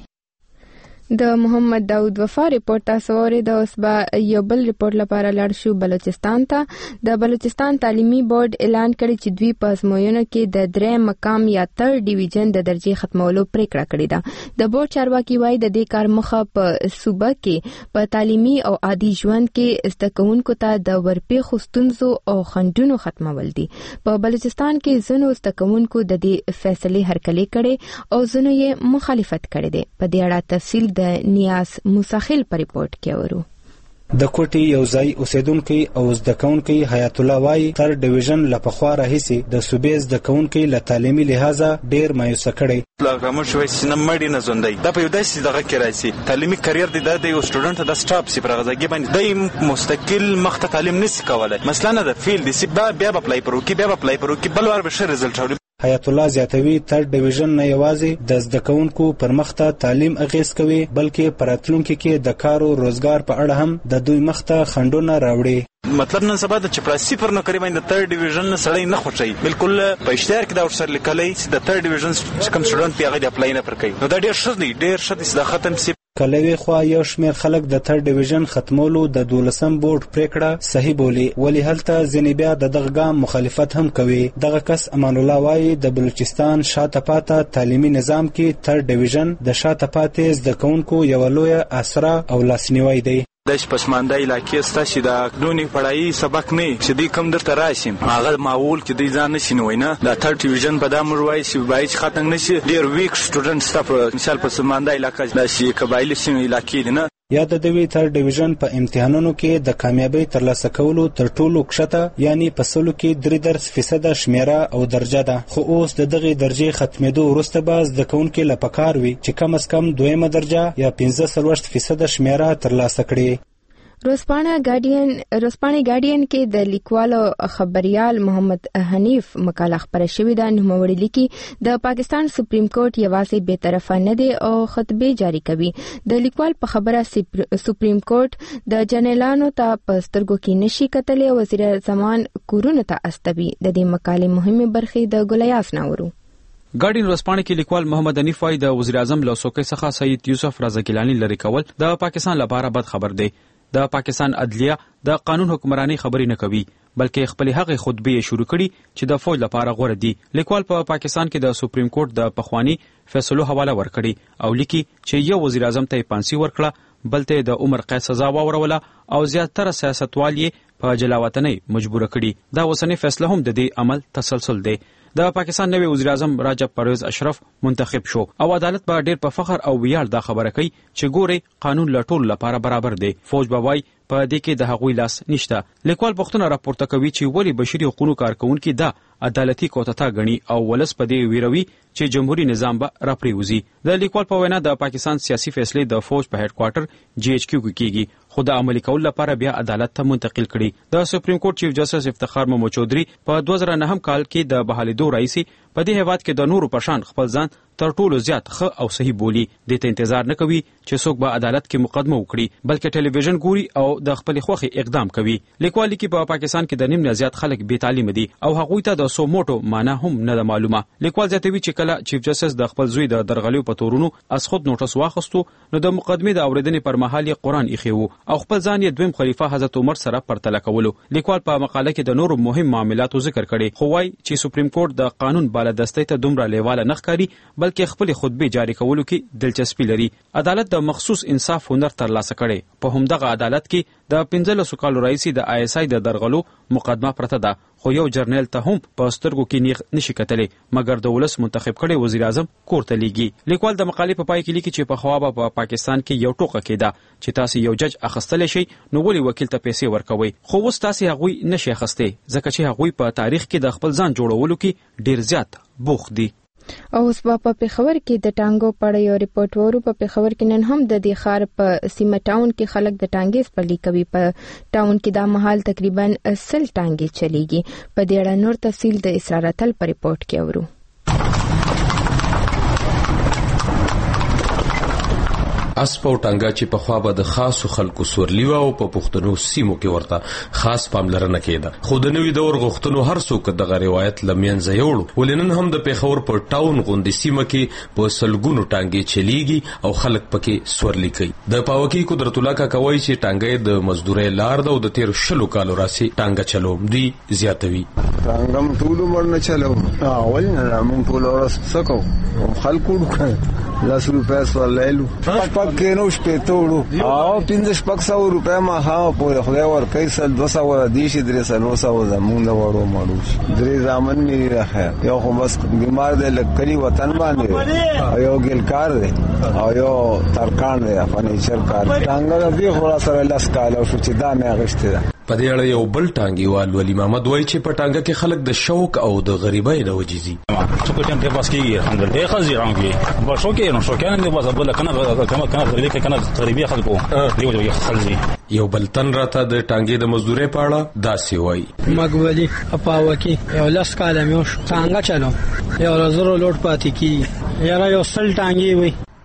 د محمد داود وفا ریپورت تاسو ورې د اوس با یو بل ریپورت لپاره لاړ شو بلوچستان ته. د بلوچستان تعلیمي بورډ اعلان کړی چې دوی په ازموینو کې د درې مقام یا تر ډیویژن د درجه ختمولو پریکړه کړې ده. د بورډ چارواکي وایي د دې کار مخه په صوبه کې په تعلیمي او عادي ژوند کې زده کوونکو ته د ورپېښو ستونزو او خنډونو ختمول دي. په بلوچستان کې ځینو زده کوونکو د دې فیصلې هرکلی کړي او ځینو یې مخالفت کړی دی. په دې اړه تفصیل د نیاز مساخل پر ریپورت کې ورو. د کوټي یو ځای اوسیدونکو او زده کوونکو حیات الله وای تر ډیویژن لپخوا راهیسي د صوبې زده کوونکو له تعلیمي لحاظه ډیر مایوسه کړي. لکه موږ شوي سینم مړی نه زوندای دا په یو داسې دغه کې راځي تعلیمي کرییر دی د یو سټوډنټ د سټاپ سی پرغزګي باندې د مستقل مخته تعلیم نسی کولای مثلا د فیلډ سی بیا په اپلای پرو کې بیا په اپلای پرو کې بل ور به ښه رزلټ راوړي. حیات الله زیاتوي تر ډیویژن نه یوازې د زده کوونکو پر مخته تعلیم اغیز کوي بلکې پراتلونکو کې د کار او روزګار په اړه هم د دوی مخته خنډونه راوړي. مطلب نن سبا د چپړاسی پر نو کوي باندې تر ډیویژن سړی نه خوشي بالکل په اشتهار کې دا ورسره لیکلای چې د تر ډیویژن کم سټوډنټ پیغه دی اپلای نه پر کوي نو دا ډیر ښه دی ډیر ښه دی د ختم سی کلوي خو یو شمېر خلک د تھرډ ډیویژن ختمولو د دولسم بورډ پریکړه صحیح بولي، ولی هلته ځینې بیا د دغه ګام مخالفت هم کوي. دغه کس امان الله وایي د بلوچستان شاته پاته تعلیمي نظام کې تھرډ ډیویژن د شاته پاتې زده کوونکو یوه لویه اسره او لاسنیوی دی. د پسمانده علاقې ستاسو د دونی پړایي سبق نه چې دوی کم درته راشي هغه معول چې دوی ځان نشي نوي نه د تھرډ ډیویژن په دامر وایي چې باید ختم نشي. ډیر ویک سټوډنټ ستاسو مثال پسمانده علاقې د شي قبایلی سیمه علاقې نه یا د دوی تھرډ ډیویژن په امتحانونو کې د کامیابی ترلاسه کولو تر ټولو کښته یعنی په سلو کې درې درس فیصده شمیره او درجه ده. خو اوس د دغه درجه ختمېدو وروسته به زده کوونکي له پکار وي چې کم از کم دویمه درجه یا پنځه څلوېښت فیصده شمیره ترلاسه کړي. روزپاڼه ګارډین روزپاڼه ګارډین کې د لیکوالو خبريال محمد حنیف مقاله خبره شوې ده. نوموړي لیکي د پاکستان سپریم کورټ یوازې به طرفه نه دی او خطبه جاری کوي. د لیکوال په خبره سپریم کورټ د جنرالانو ته پسترګو کې نشي کتلې، وزیر اعظم کورونه ته استوي. د دې مقالې مهمه برخې د ګلیاس ناورو. ګارډین ورځپاڼه کې لیکوال محمد حنیف وايي د وزیر اعظم له څوکۍ څخه سید یوسف رضا ګیلانی لري کول د پاکستان لپاره بد خبر دی. د پاکستان عدلیه د قانون حکمرانی خبرې نه کوي بلکې خپل هغه خطبه شروع کړي چې د فوج لپاره غوړه دي. لیکوال په پا پاکستان کې د سپریم کورټ د پخوانی فیصلو حواله ورکړي او لیکي چې یو وزیر اعظم ته پانسی ورکړه، بلته د عمر قید سزا واوروله او زیاتره سیاستوال یې په جلاوطنۍ مجبور کړي. دا اوسنۍ فیصله هم د دې عمل تسلسل دی. د پاکستان نوی وزیر اعظم راجب پرویز اشرف منتخب شو او عدالت به ډیر په فخر او ویاړ دا خبره کوي چې ګوري قانون له ټولو لپاره برابر دی. فوج به وای په دې کې د هغوی لاس نشته. لیکوال پوښتنه راپورته کوي چې ولی بشري حقوقو کارکونکو دا عدالتي کوتاه غني او ولس په دې ویروي چې جمهوریت نظام به راپریوزي. د لیکوال په وینا د پاکستان سیاسي فیصله د فوج په هډ کوارټر جی ایچ کیو کې کیږي، خو د عملي کول لپاره بیا عدالت ته منتقل کړي. د سپریم کورټ چیف جسټس افتخار محمد چودھری په دوه زره نهم کال کې د بحالېدو رئیس په دې هیواد کې د نورو پشان خپل ځان تر ټولو زیات ښه او صحیح بولی. د ته انتظار نه کوي چې څوک به عدالت کې مقدمه وکړي بلکې ټلویزیون ګوري او د خپل خوخي اقدام کوي. لیکوال کې په پاکستان کې د نیم نه زیات خلک بې تعلیم دي او هغوی ته د سو موټو معنا هم نه معلومه. لیکوال زیاتوي چې کله چیف جسټس د خپل زوی د درغلیو په تورونو از خود نوټس واخستو نو د مقدمه د اوریدنې پر مهال یې قرآن ایښی وو او خپل ځان یې دویم خلیفہ حضرت عمر سره پرتله کولو. لیکوال په مقاله کې د نورو مهم معاملاتو ذکر کړي، خو وايي چې سپریم کورټ د قانون بالادستۍ ته دومره لیواله نه ښکاري بلکې خپل خطبه جاری کولو کې دلچسپي لري. عدالت د مخصوص انصاف هنر ترلاسه کړي. په همدغه عدالت کې د پنځلسو کالو رئیس د آی اس آی د درغلو مقدمه پرته ده، خو یو جرنیل ته هم په سترګو کې نیغ نشي کتلی مګر د ولس منتخب کړي وزیر اعظم کور ته لیږي. لیکوال د مقالې په پای کې لیکي چې په خوا به په پاکستان کې یو ټوکه کېده چې تاسو یو جج اخستلی شي نو ولې وکیل ته پیسې ورکوي، خو اوس تاسو هغوی نشي اخستی ځکه چې هغوی په تاریخ کې د خپل ځان جوړولو کې ډیر زیات بوخت دي. او اوس په پېښور کې د ټانګو په یو ریپورت ورو په پېښور کې نن هم د دې ښار په سیمه ټاون کې خلک د ټانګې سپرلی کوي. په ټاون کې دا مهال تقریبا سل ټانګې چلیږي. په دې اړه نور تفصیل د اسرار اتل په ریپورت کې اورو. اسپو ټانګه چې په خوا به د خاصو خلکو سورلی و او په پښتنو سیمو کې ورته خاص پاملرنه کېده، خو د نوي دور غوښتنو هر څوک دغه روایت لمنځه یوړو. ولنن هم د پیښور په ټاون غوندې سیمه کې په سلګونو ټانګې چلیږي او خلک پکې سورلی کوي. د پاوکی قدرت الله کا کوي چې ټانګې د مزدوري لار ده او د تیر شلو کالو راسي ټانګه چلوم دی زیاتوي. ټانګم ټول مړ نه چلوم اول نه مونږ ټول ورس سکو خلکو ډوکه لاس روپیا سوالایلو پک کې نو شپې توړو او پنځه شپږ سوه روپیا ما ها په خدای ورکوي سل دوه سوه دېرش درې څلور سوه زمونږ د وړو مړو شي. درې زامن مې راخی یو خو بس بیمار دی لږ کلي وطن باندې او یو ګلکار دی او یو ترکان دی فرنیچر کار. ټانګه دې خو را سره لس کاله شو چې دا مې اخیستې ده. په دې اړه یو بل ټانګي وال ولی محمد وایي چې په ټانګه کې خلک د شوق او د غریبۍ د وجې ځي. څوک چې په پاس کې الحمدلله خزي رانګي په شو کې نو شو کې نه بس بل کنه کنه کنه غریبي کنه غریبي خلکو دیو جو خلزي. یو بل تن راته د ټانګې د مزدوري په اړه داسې وایي. مګولي اپاوکی یو لاس کاله مې څنګه چلو یو زرو لوټ پاتې کی یاره یو سل ټانګي وي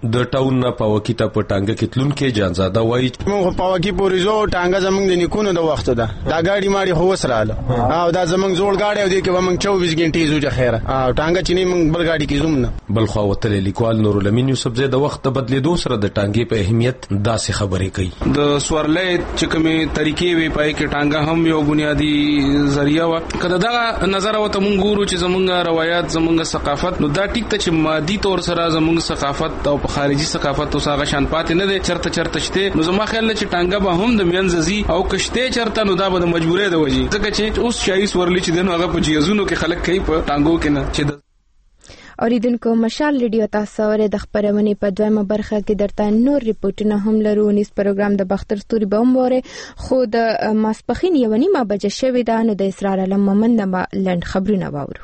د ټاون نه پاوکی ته په ټانګه کې تلونکي جانزاده وایي موږ پاوکی پورې زو ټانګه زمونږ د نیکونو د وخت ده دا ګاډي ماړي هو وسراله او دا زمونږ زوړ ګاډي او د کې موږ چوبیس غنټې زو خیره او ټانګه چې نه موږ بل ګاډي کې زوم نه بل خو وتل لیکوال نور الامین یوسف زید د وخت بدلیدو سره د ټانګې په اهمیت داسې خبرې کوي د سورلې چې کومه طریقې وی پای کې ټانګه هم یو بنیادی ذریعہ و کله دا نظر وته مونږ ګورو چې زمونږ روایت زمونږ ثقافت نو دا ټیک ته چې مادي تور سره زمونږ ثقافت او په خارجي ثقافت او ساغه شان پاتې نه دي چرته چرته شته نو زما خیال چې ټانګه به هم د منځزي او کشته چرته نو دا به د مجبورې د وجې ځکه چې اوس شایي سورلې چې دنو هغه په جیزونو کې خلک کوي په ټانګو کې نه چې اوریدونکو مشال ریډیو تاسو ور د خبرونه په دویمه برخه کې درته نور ریپورتونه هم لرو نیس پروګرام د بختر ستوري بموره خو د ماسپخین یو نیمه بجې شوې ده نو د اسرار علم مومند نه لند خبرونه واورو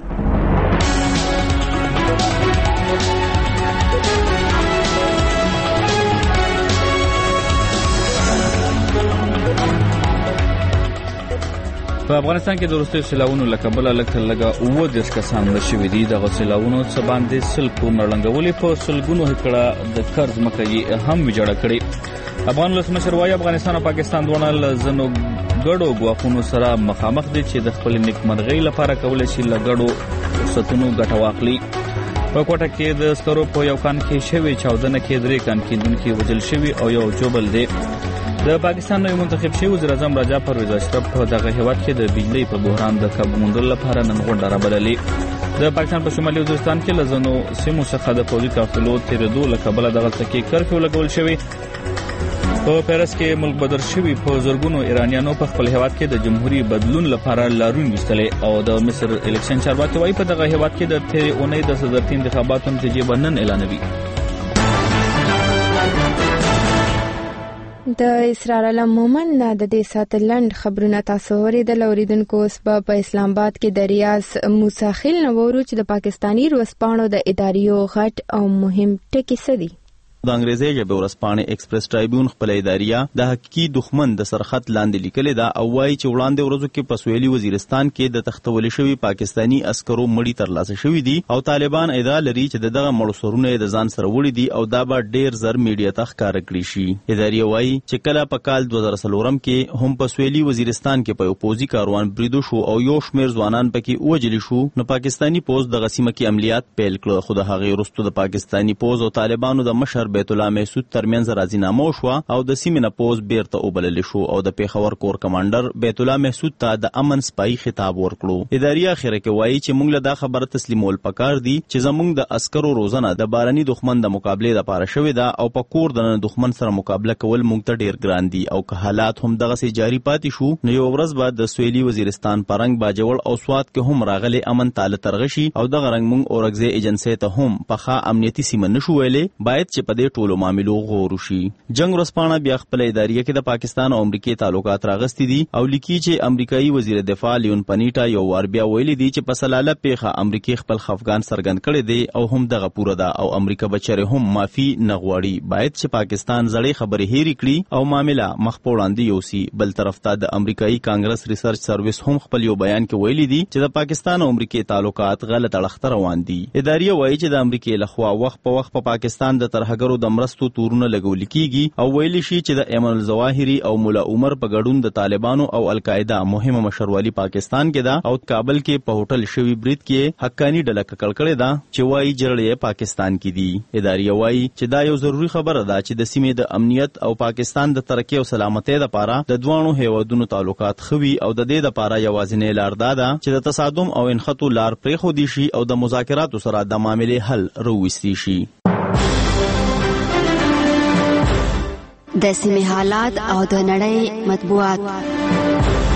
په افغانستان کې د وروستیو سیلاونو له کبله لکه لګه اووه دېرش کسان مړه شوي دي دغه سیلاونو څه باندې سل کورونه ړنګولي په سلګونو هکړه د قرض ځمکه یې هم ویجاړه کړې افغان ولسمشر وایي افغانستان او پاکستان دواړه له ځینو ګډو ګواښونو سره مخامخ دي چې د خپلې نیکمرغۍ لپاره کولی شي له ګډو فرصتونو ګټه واخلي په کوټه کې د سکرو په یو کان کې شوې چاودنه کې درې کان کیندونکي وژل شوي او یو جوبل دی د پاکستان نوی منتخب شوی وزیر اعظم رجا پرویز اشرف په دغه هیواد کې د بجلی په بحران د کابو موندلو لپاره نن غونډه رابللې د پاکستان په شمالي وزیرستان کې لزنو سیمو څخه د پولیس قافلو تیرېدو له کبله دغه څخه کرفیو لګول شوی په پیرس کې ملک بدر شوی په زورګونو ایرانیانو په خپل هیواد کې د جمهوریت بدلون لپاره لارون وستلې او د مصر الیکشن چارواکي وايي په دغه هیواد کې د تیرې اونۍ د صدرتي انتخاباتو نتیجې بنن اعلانوي د اسرار علم مومند نه د دې سات لند خبرونه تاسو ورېدل اوریدونکو اوس په اسلام آباد کې د ریاض موسی خیل نورو چې د پاکستانی ورځپاڼو د اداریو غټ او مهم ټکي څه دي د انګریزي ژبې ورځپاڼې ایکسپریس ټرایبیون خپل اداریه د حقیقي دښمن د سرخط لاندې لیکلې ده او وایي چې وړاندې ورځو کې په سویلي وزیرستان کې د تختول شوي پاکستانی عسکرو مړي ترلاسه شوي دي او طالبان ادعا لري چې دغه مړو سرونه د ځان سره وړي دي او دا به ډیر زر میډیا ته ښکاره کړي شي اداریه وایي چې کله په کال دوه زره څلورم کې هم په سویلي وزیرستان کې په یو پوځي کاروان بریدو شو او یو شمېر ځوانان پکې ووژل شو نو پاکستانی پوځ دغه سیمه کې عملیات پیل کړ خو د هغې وروسته د پاکستانی پوځ او طالبانو د مشر بیت الله محسود ترمنځ راضینامه وشوه او د سیمې نه پوځ بیرته وبلل شو او د پیښور کور کمانډر بیت الله محسود ته د امن سپای خطاب ورکړو اداري اخره کې وایي چې موږ له دا خبره تسلیمول پکار دي چې زموږ د عسکرو روزنه د بارني دښمن د مقابله لپاره شوې ده او په کور د دښمن سره مقابله کول موږ ته ډیر ګران دي او که حالات هم دغه سي جاری پاتې شو نو یو ورځ بعد د سویلي وزیرستان پرنګ باجوړ او سواد کې هم راغلي امن تعالی ترغشي او دغه رنګ موږ اورګزي ایجنسی ته هم په ښه امنیتي سیمه نشو ویلې باید چې په دې ټولو معاملو غور وشي جنگ ورځپاڼه بیا خپل اداریه کې د پاکستان او امریکای تعلقات راغستې دي او لیکي چې امریکایي وزیر دفاع لیون پنیټا یو وار بیا ویلي دي چې په سلاله پیخه امریکای خپل خفګان څرګند کړي دي او هم دغه پوره ده او امریکا بچره هم معافي نه غواړي باید چې پاکستان زړې خبرې هېرې کړي او معاملې مخ په وړاندې یوسي بل طرف ته د امریکایي کانګرس ریسرچ سرویس هم خپل یو بیان کې ویلي دي چې د پاکستان او امریکای تعلقات غلط اړخ روان دي اداریه وایي چې د امریکای لخوا وخت په وخت په پاکستان د ترهګرو د مرستو تورونه لګول کیږي او ویلي شي چې د ایمن الظواهری او مولا عمر په ګډون د طالبانو او القاعده مهمه مشروالي پاکستان کې ده او کابل کې په هوټل شوی برید کې حقانی ډله ککړ کړې ده چې وایي جړلې پاکستان کې دي اداري وایي چې دا یو ضروری خبره ده چې د سیمې د امنیت او پاکستان د ترقی او سلامتۍ لپاره د دوانو هیوادونو تعلقات خوي او د دې لپاره یوازینی لار ده چې د تصادم او انخطو لار پرې خو دي شي او د مذاکراتو سره د معاملې حل راوستي شي د سیمې حالات او د نړۍ مطبوعات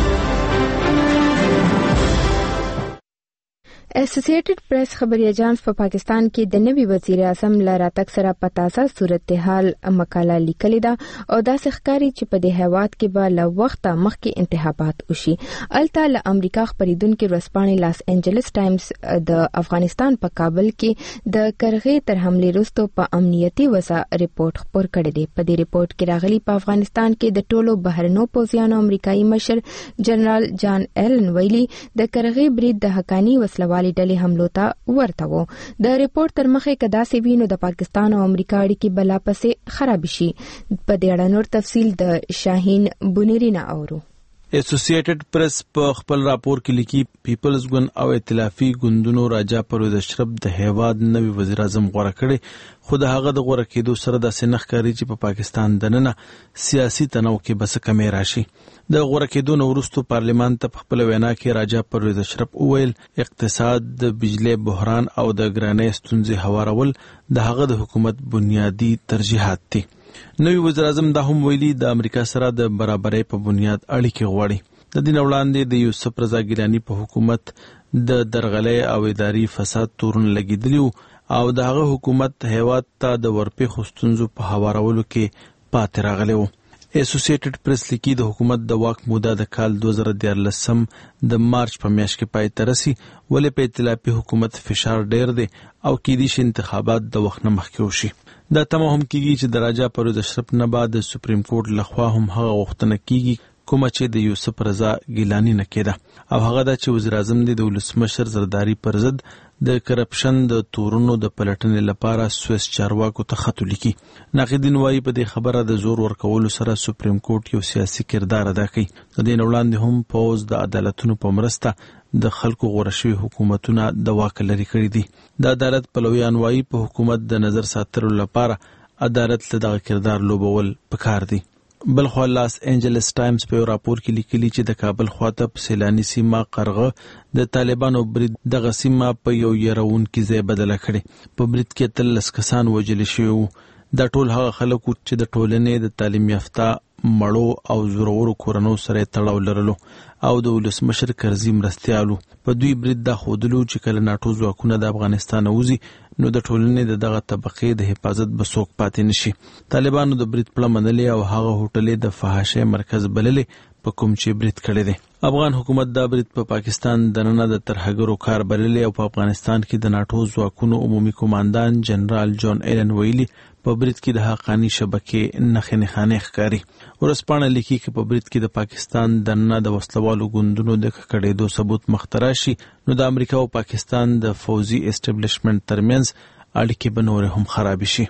اسوسییټډ پریس خبري اجانس په پاکستان کې د نوي وزیر اعظم لراتک سره په تازه صورتحال مقاله لیکلې ده او دا ښکاري چې په دې هیواد کې به له وخته مخکې انتخابات وشي الته له امریکا خبرېدونکو ورځپاڼې لاس انجلس ټایمز د افغانستان په کابل کې د کرغې تر حملې وروسته په امنیتي وضع ریپورت خپور کړی دی په دې ریپورت کې راغلي په افغانستان کې د ټولو بهرنو پوځیانو امریکایي مشر جنرال جان ایلن ویلي د کرغې برید د حقانی وسلوال نړیوالې ډلې حملو ته ورته و. د ریپورت تر مخې که داسې وي نو د پاکستان او امریکا اړیکې بلا پسې خراب شي. په دې اړه نور تفصیل د شاهین بنيري نه اورو. اسوسییټډ پریس په خپل راپور کې لیکي پیپلز ګوند او ائتلافي ګوندونو راجا پرویز اشرف د هیواد نوی وزیر اعظم غوړه کړي، خو د هغه د غوړه کېدو سره داسې نه ښکاري چې په پاکستان دننه سیاسي تنوع کې بس کمې راشي. د غوړه کېدو نه وروسته پارلیمان ته په خپل وینا کې راجا پرویز اشرف وویل اقتصاد، د بجلی بحران او د ګرانۍ ستونزې هوارول د هغه د حکومت بنیادی ترجیحات دي. نوی وزیر اعظم دا هم ویلي د امریکا سره د برابرۍ په بنیاد اړیکې غواړي. د دې نه وړاندې د یوسف رضا ګیلاني په حکومت د درغلۍ او اداري فساد تورونه لګېدلي وو او د هغه حکومت هیواد ته د ورپېښو ستونزو په هوارولو کې پاتې راغلی وو. اسوسییټډ پریس لیکي د حکومت د واک موده د کال دوه زره دیارلسم د مارچ په میاشت کې پای ته رسي، ولې په ائتلافي حکومت فشار ډیر دی او کېدای شي انتخابات د وخت نه مخکې وشي. دا تمه هم کېږي چې د راجا پرویز اشرف نه بعد د سپریم کورټ لخوا هم هغه غوښتنه کېږي کومه چې د یوسف رضا ګیلاني نه کېده، او هغه دا چې وزیر اعظم د ولسمشر زرداری پر ضد د کرپشن د تورونو د پلټنې لپاره سویس چارواکو ته خط ولیکي. ناقدین وایي په دې خبره د زور ورکولو سره سپریم کورټ یو سیاسي کردار ادا کوي. د دې نه وړاندې هم پوز د عدالتونو په مرسته د خلکو غوره شوي حکومتونه د واک لرې کړي دي. د عدالت پلویان وایي په حکومت د نظر ساتلو لپاره عدالت له دغه کردار لوبول پکار دي. بلخوا لاس انجلس ټایمز په یو راپور کې لیکلي چې د کابل خواته په سیلاني سیمه قرغه د طالبانو برید دغه سیمه په یو یرونکي ځای بدله کړې. په برید کې اتلس کسان وژل شوي وو. دا ټول هغه خلک چې د ټولنې د تعلیم یافته مړو او زورورو کورنو سره تړاو لرلو او د ولسمشر کرزي مرستیالو. په دوی برید دا ښودلو چې کله ناټو ځواکونه د افغانستان وځي نو د ټولنې د دغه طبقې د حفاظت به څوک پاتې نشي. طالبانو د برید پړه منلې او هغه هوټلې د فحاشۍ مرکز بللې په کوم چې برید کړی دی. افغان حکومت دا برید په پاکستان دننه د ترهګرو کار بللې او په افغانستان کې د ناټو ځواکونو عمومي قوماندان جنرال جون ایلن ویلي په برید کې د حقانی شبکې نښې نښانې ښکاري. ورځپاڼه لیکي چې په برید کې د پاکستان دننه د وسلوالو ګوندونو د ککړېدو ثبوت مخته راشي نو د امریکا او پاکستان د فوزي اسټابلیشمنټ ترمنځ اړیکې به نورې هم خراب شي.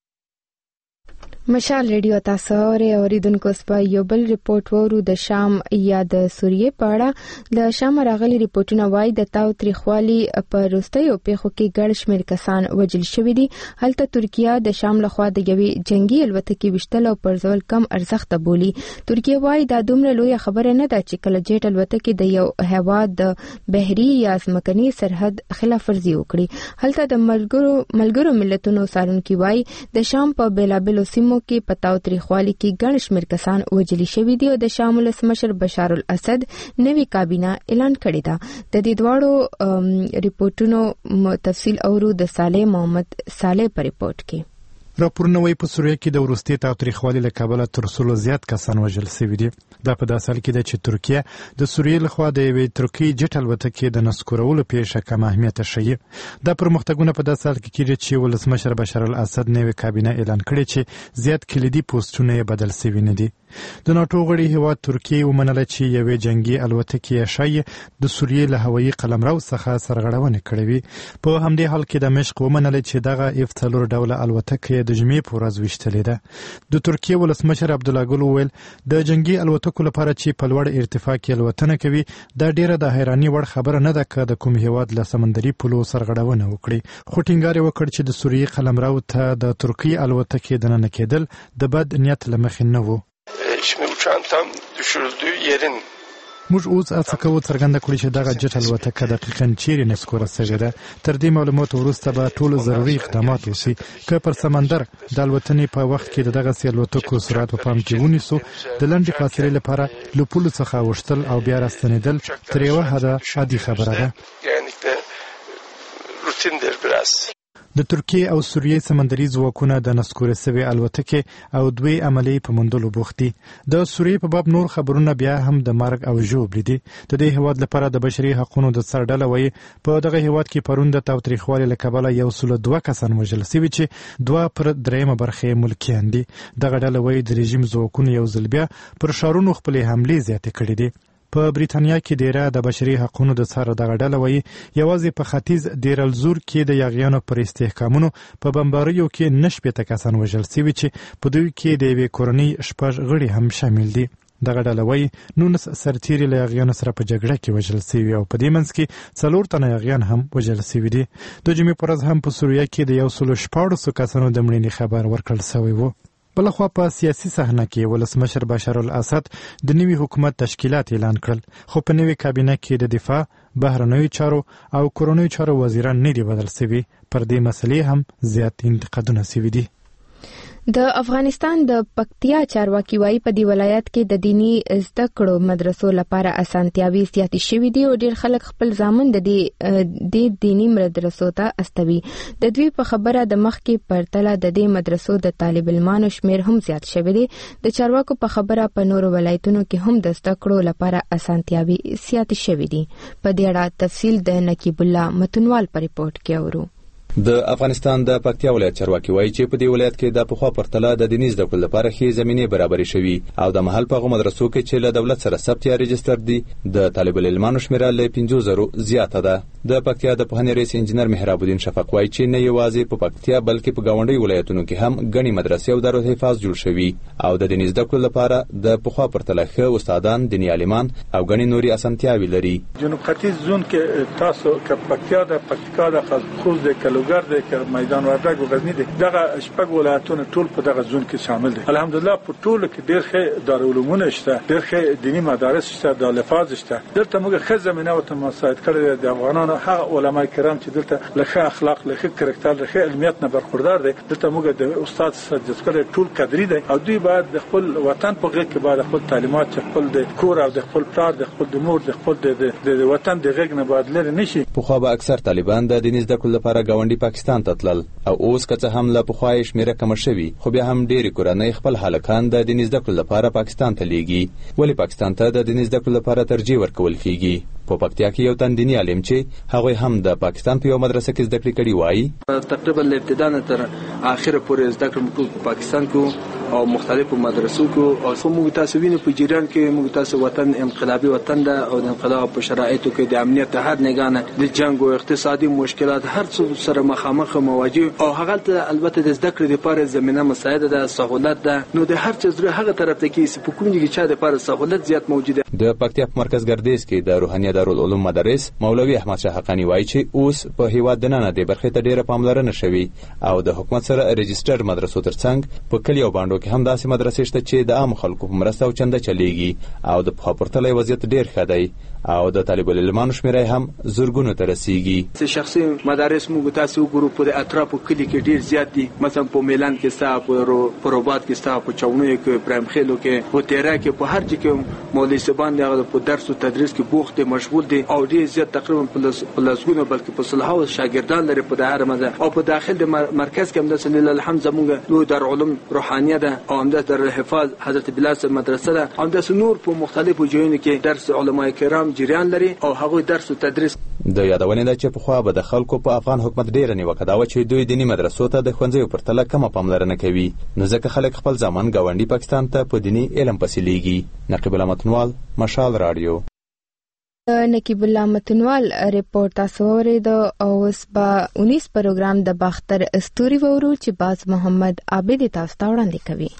مشال ریډیو تاسو اورئ اوریدونکو سپه یو بل ریپورت وورو د شام یا د سوریې په اړه. د شام راغلي ریپورتونه وایي د تاو تریخوالي په وروستیو پیښو کې ګڼ شمېر کسان وژل شوي دي. هلته ترکیه د شام لخوا د یوې جنگي الوتکې ویشتل او پرځول کم ارزښته بولي. ترکیه وایي دا دومره لویه خبره نه ده چې کله جیټ الوتکې د یو هیواد د بحري یا ځمکني سرحد خلاف ورزي وکړي. هلته د ملګرو ملګرو ملتونو څارونکي وایي د شام په بیلابیلو سیمو کې پتاو تریخوالي کې ګڼ شمېر کسان وژل شوي دي او د شام ولسمشر بشار الاسد نوې کابینه اعلان کړې ده. د دې دواړو ریپورتونو تفصیل اورو د صالح محمد صالح په ریپورت کې. راپورونه وایي په سوریه کې د وروستي تاوتریخوالي له کبله تر سلو زیات کسان وژل شوي دي. دا په داسې حال کې ده چې ترکیه د سوریې لخوا د یوې ترکي جټ الوتکې د نسکورولو پیښه کم اهمیته ښیي. دا پرمختګونه په داسې حال کې کېږي چې ولسمشر بشار الاسد نوې کابینه اعلان کړې چې زیات کلیدي پوسټونه یې بدل شوي نه دي. د ناټو غړي هیواد ترکیه ومنله چې یوې جنگي الوتکې شای د سوریې له هوایي قلمرو څخه سرغړونه کړې وي. په همدې حال کې دمشق ومنله چې دغه اف څلور ډوله الوتکې د جمعې په ورځ ویشتلې ده. د ترکیه ولسمشر عبدالله ګل وویل د جنگي الوتکو لپاره چې په لوړ ارتفاع کې الوتنه کوي دا ډیره د حیراني وړ خبره نه ده که د کوم هیواد له سمندري پولو سرغړونه وکړي. خو ټینګار یې وکړ چې د سوریې قلمرو ته د ترکیې الوتکې دننه کېدل د بد نیت له مخې نه وو. موږ اوس هڅه کوو څرګنده کړو چې دغه جټ الوتکه دقیقاً چیرې نسکوره شوې ده. تر دې معلوماتو وروسته به ټول ضروري اقدامات وشي. که پر سمندر د الوتنې په وخت کې د دغسې الوتکو سرعت په پام کې ونیسو د لنډې فاصلې لپاره له پولو څخه اوښتل او بیا راستنېدل تر یوه حده عادي خبره ده. د ترکیې او سوریې سمندري ځواکونه د نسکورې سوې الوتکې او دوی عملي په موندلو بوخت دي. د سوریې په باب نور خبرونه بیا هم د مرګ او ژوبلې دي. د دې هیواد لپاره د بشري حقونو د سر ډله وایي په دغه هیواد کې پرون د تاوتریخوالي له کبله یو سل دوه کسان وژل شوي چې دوه پر درېیمه برخه ملکیان دي. دغه ډله وایي د رژیم ځواکونو یو ځل بیا پر ښارونو خپلې حملې زیاتې کړې دي. په بریتانیا کې ډیره د بشري حقوقو د څار دغه ډله وایي یوازې په ختیځ دیرالزور کې د یاغیانو پر استحکامونو په بمباریو کې نشپېته کسان وژل شوي چې په دوی کې د یوې کورنۍ شپږ غړي هم شامل دي. دغه ډله وایي نولس سرتیري له یاغیانو سره په جګړه کې وژل شوي او په دې منځ کې څلور تنه یاغیان هم وژل شوي دي. د جمعې په ورځ هم په سوریه کې د یو سلو شپاړسو کسانو د مړینې خبر ورکړل شوی و. بلخوا په سیاسي صحنه کې ولسمشر بشار الاسد د نوي حکومت تشکیلات اعلان کړل، خو په نوي کابینه کې د دفاع، بهرنیو چارو او کورنیو چارو وزیران نه دي بدل شوي. پر دې مسلې هم زیات انتقادونه شوي دي. د افغانستان د پکتیا چارواکي وايي په دې ولایت کې د دینی زده کړو مدرسو لپاره اسانتیاوي زیاتې شوې دي او ډېر خلک خپل ځامن د دې دینی مدرسو ته استوي. د دوی په خبره د مخ کې پرتله د دې مدرسو د طالب علمانو شمیر هم زیات شوی دی. د چارواکو په خبره په نورو ولایتونو کې هم د زده کړو لپاره اسانتیاوي زیاتې شوې دي. په دې اړه تفصیل د نقیب الله متنوال په ریپورت کې اورو. د افغانستان د پکتیا ولایت چارواکي وایي چې په دې ولایت کې د پخوا پرتله د دیني زده کړو لپاره ښې زمینې برابرې شوي او د محل په هغو مدرسو کې چې له دولت سره ثبت یا رجستر دي د طالب العلمانو شمیره له پنځو زرو زیاته ده. د پکتیا د پوهنې رئیس انجینر مهراب الدین شفق وایي چې نه یوازې په پکتیا بلکې په ګاونډي ولایتونو کې هم ګڼې مدرسې او دارالحفاظ جوړ شوي او د دیني زده کړو لپاره د پخوا پرتله ښه استادان، دیني عالمان او ګڼې نورې اسانتیاوې لري. جنوب ختیځ زون کې تاسو که پکتیا د پکتیکا د خصوص د کلوګر د میدان وردګ او غزنی دي، دغه شپږ ولایتونه ټول په دغه زون کې شامل دي. الحمدلله په ټولو کې ډېر ښه دارالعلومونه شته، ډېر ښه دیني مدارس شته، دارالحفاظ شته. دلته موږ ښه زمینه ورته مساعد کړې د افغانانو هغه علما کرام چې دلته له ښه اخلاق، له ښه کرکټر، له ښه علمیت نه برخوردار دي. دلته موږ د استاد سجد کړي ټول قدرې دي او دوی باید د خپل وطن په غږ کې باید خپل تعلیمات چې خپل د کور او د خپل پلار، د خپل د مور، د خپل د وطن د غږ نه باید لري نشي. په خو به اکثر طالبان د دیني زده کړو لپاره ګاونډي پاکستان ته تلل او اوس که څه هم له پخوای شمیره کم شوي، خو بیا هم ډېری کورنۍ خپل هلکان د دیني زده کړو لپاره پاکستان ته لیږي. ولې پاکستان ته د دیني زده کړو لپاره ترجیح ورکول کیږي؟ په پکتیا کې یو تن دیني عالم چې هغوی هم د پاکستان په یو مدرسه کې زده کړې کړي وایي تقریبا له ابتدا نه تر اخره پورې زده کړې په پاکستان کې او مختلفو مدرسو کې او څو موږ تاسو وینو په جریان کې موږ تاسو وطن انقلابي وطن ده او د انقلاب په شرایطو کې د امنیت هر نگانه د جنگ او اقتصادي مشکلات هر څه سره مخامخ مواجه او هغه ته البته د زده کړې لپاره زمينه مساعده ده، سہولت ده. نو د هر څه زره هغه طرف ته کې په کوم کې چې د لپاره سہولت زیات موجوده. د پکتیا په مرکز ګردیز کې د روحاني دارالعلوم مدرس مولوي احمد شاه حقانی وایي چې اوس په هیواد دننه د برخې ته ډیره پاملرنه شوي او د حکومت سره رجستر مدرسو ترڅنګ په کلیو باندې کې هم داسې مدرسې شته چې د عام خلکو په مرسته او چنده چلیږي او د په پرتله وضعیت ډیر ښه دی او د طالب العلمانو شمیره هم زرګونو ته رسیږي. شخصي مدارس موږ تاسو ګورو په اطرافو کلی کې ډیر زیات دي، مثلا په میلان کې ستا، په روبات کې ستا، په چاونو کې، ابراهیم خیلو کې، په تیرا کې، په هر ځای کې مولوي صاحبان دغه په درس او تدریس کې بوخت دي، مشغول دي او ډیر زیات تقریبا په لسګونو بلکې په صلحو شاګردان لري په هر مده او په داخل د مرکز کې هم د سلیل الحمد زموږ نو دارالعلوم روحانیه ده او هم د دارالحفاظ حضرت بلال مدرسه ده، هم د نور په مختلفو ځایونو کې درس علماء کرام جریان لري او هغه درس او تدریس. د یادونې ده چې په خو به د خلکو په افغان حکومت ډیره نیوکه دا و چې دوی دیني مدرسو ته د ښوونځیو پر تله کمه پاملرنه کوي، نو ځکه خلک خپل ځامن ګاونډي پاکستان ته په دیني علم پسې لیږي. نقیب الله متنوال، مشال رادیو. نقیب الله متنوال ریپورت تاسو اورېدو او اوس به اونیس پروګرام د باختر استوري وورو چې باز محمد عابد تاسو ته وړاندې کوي.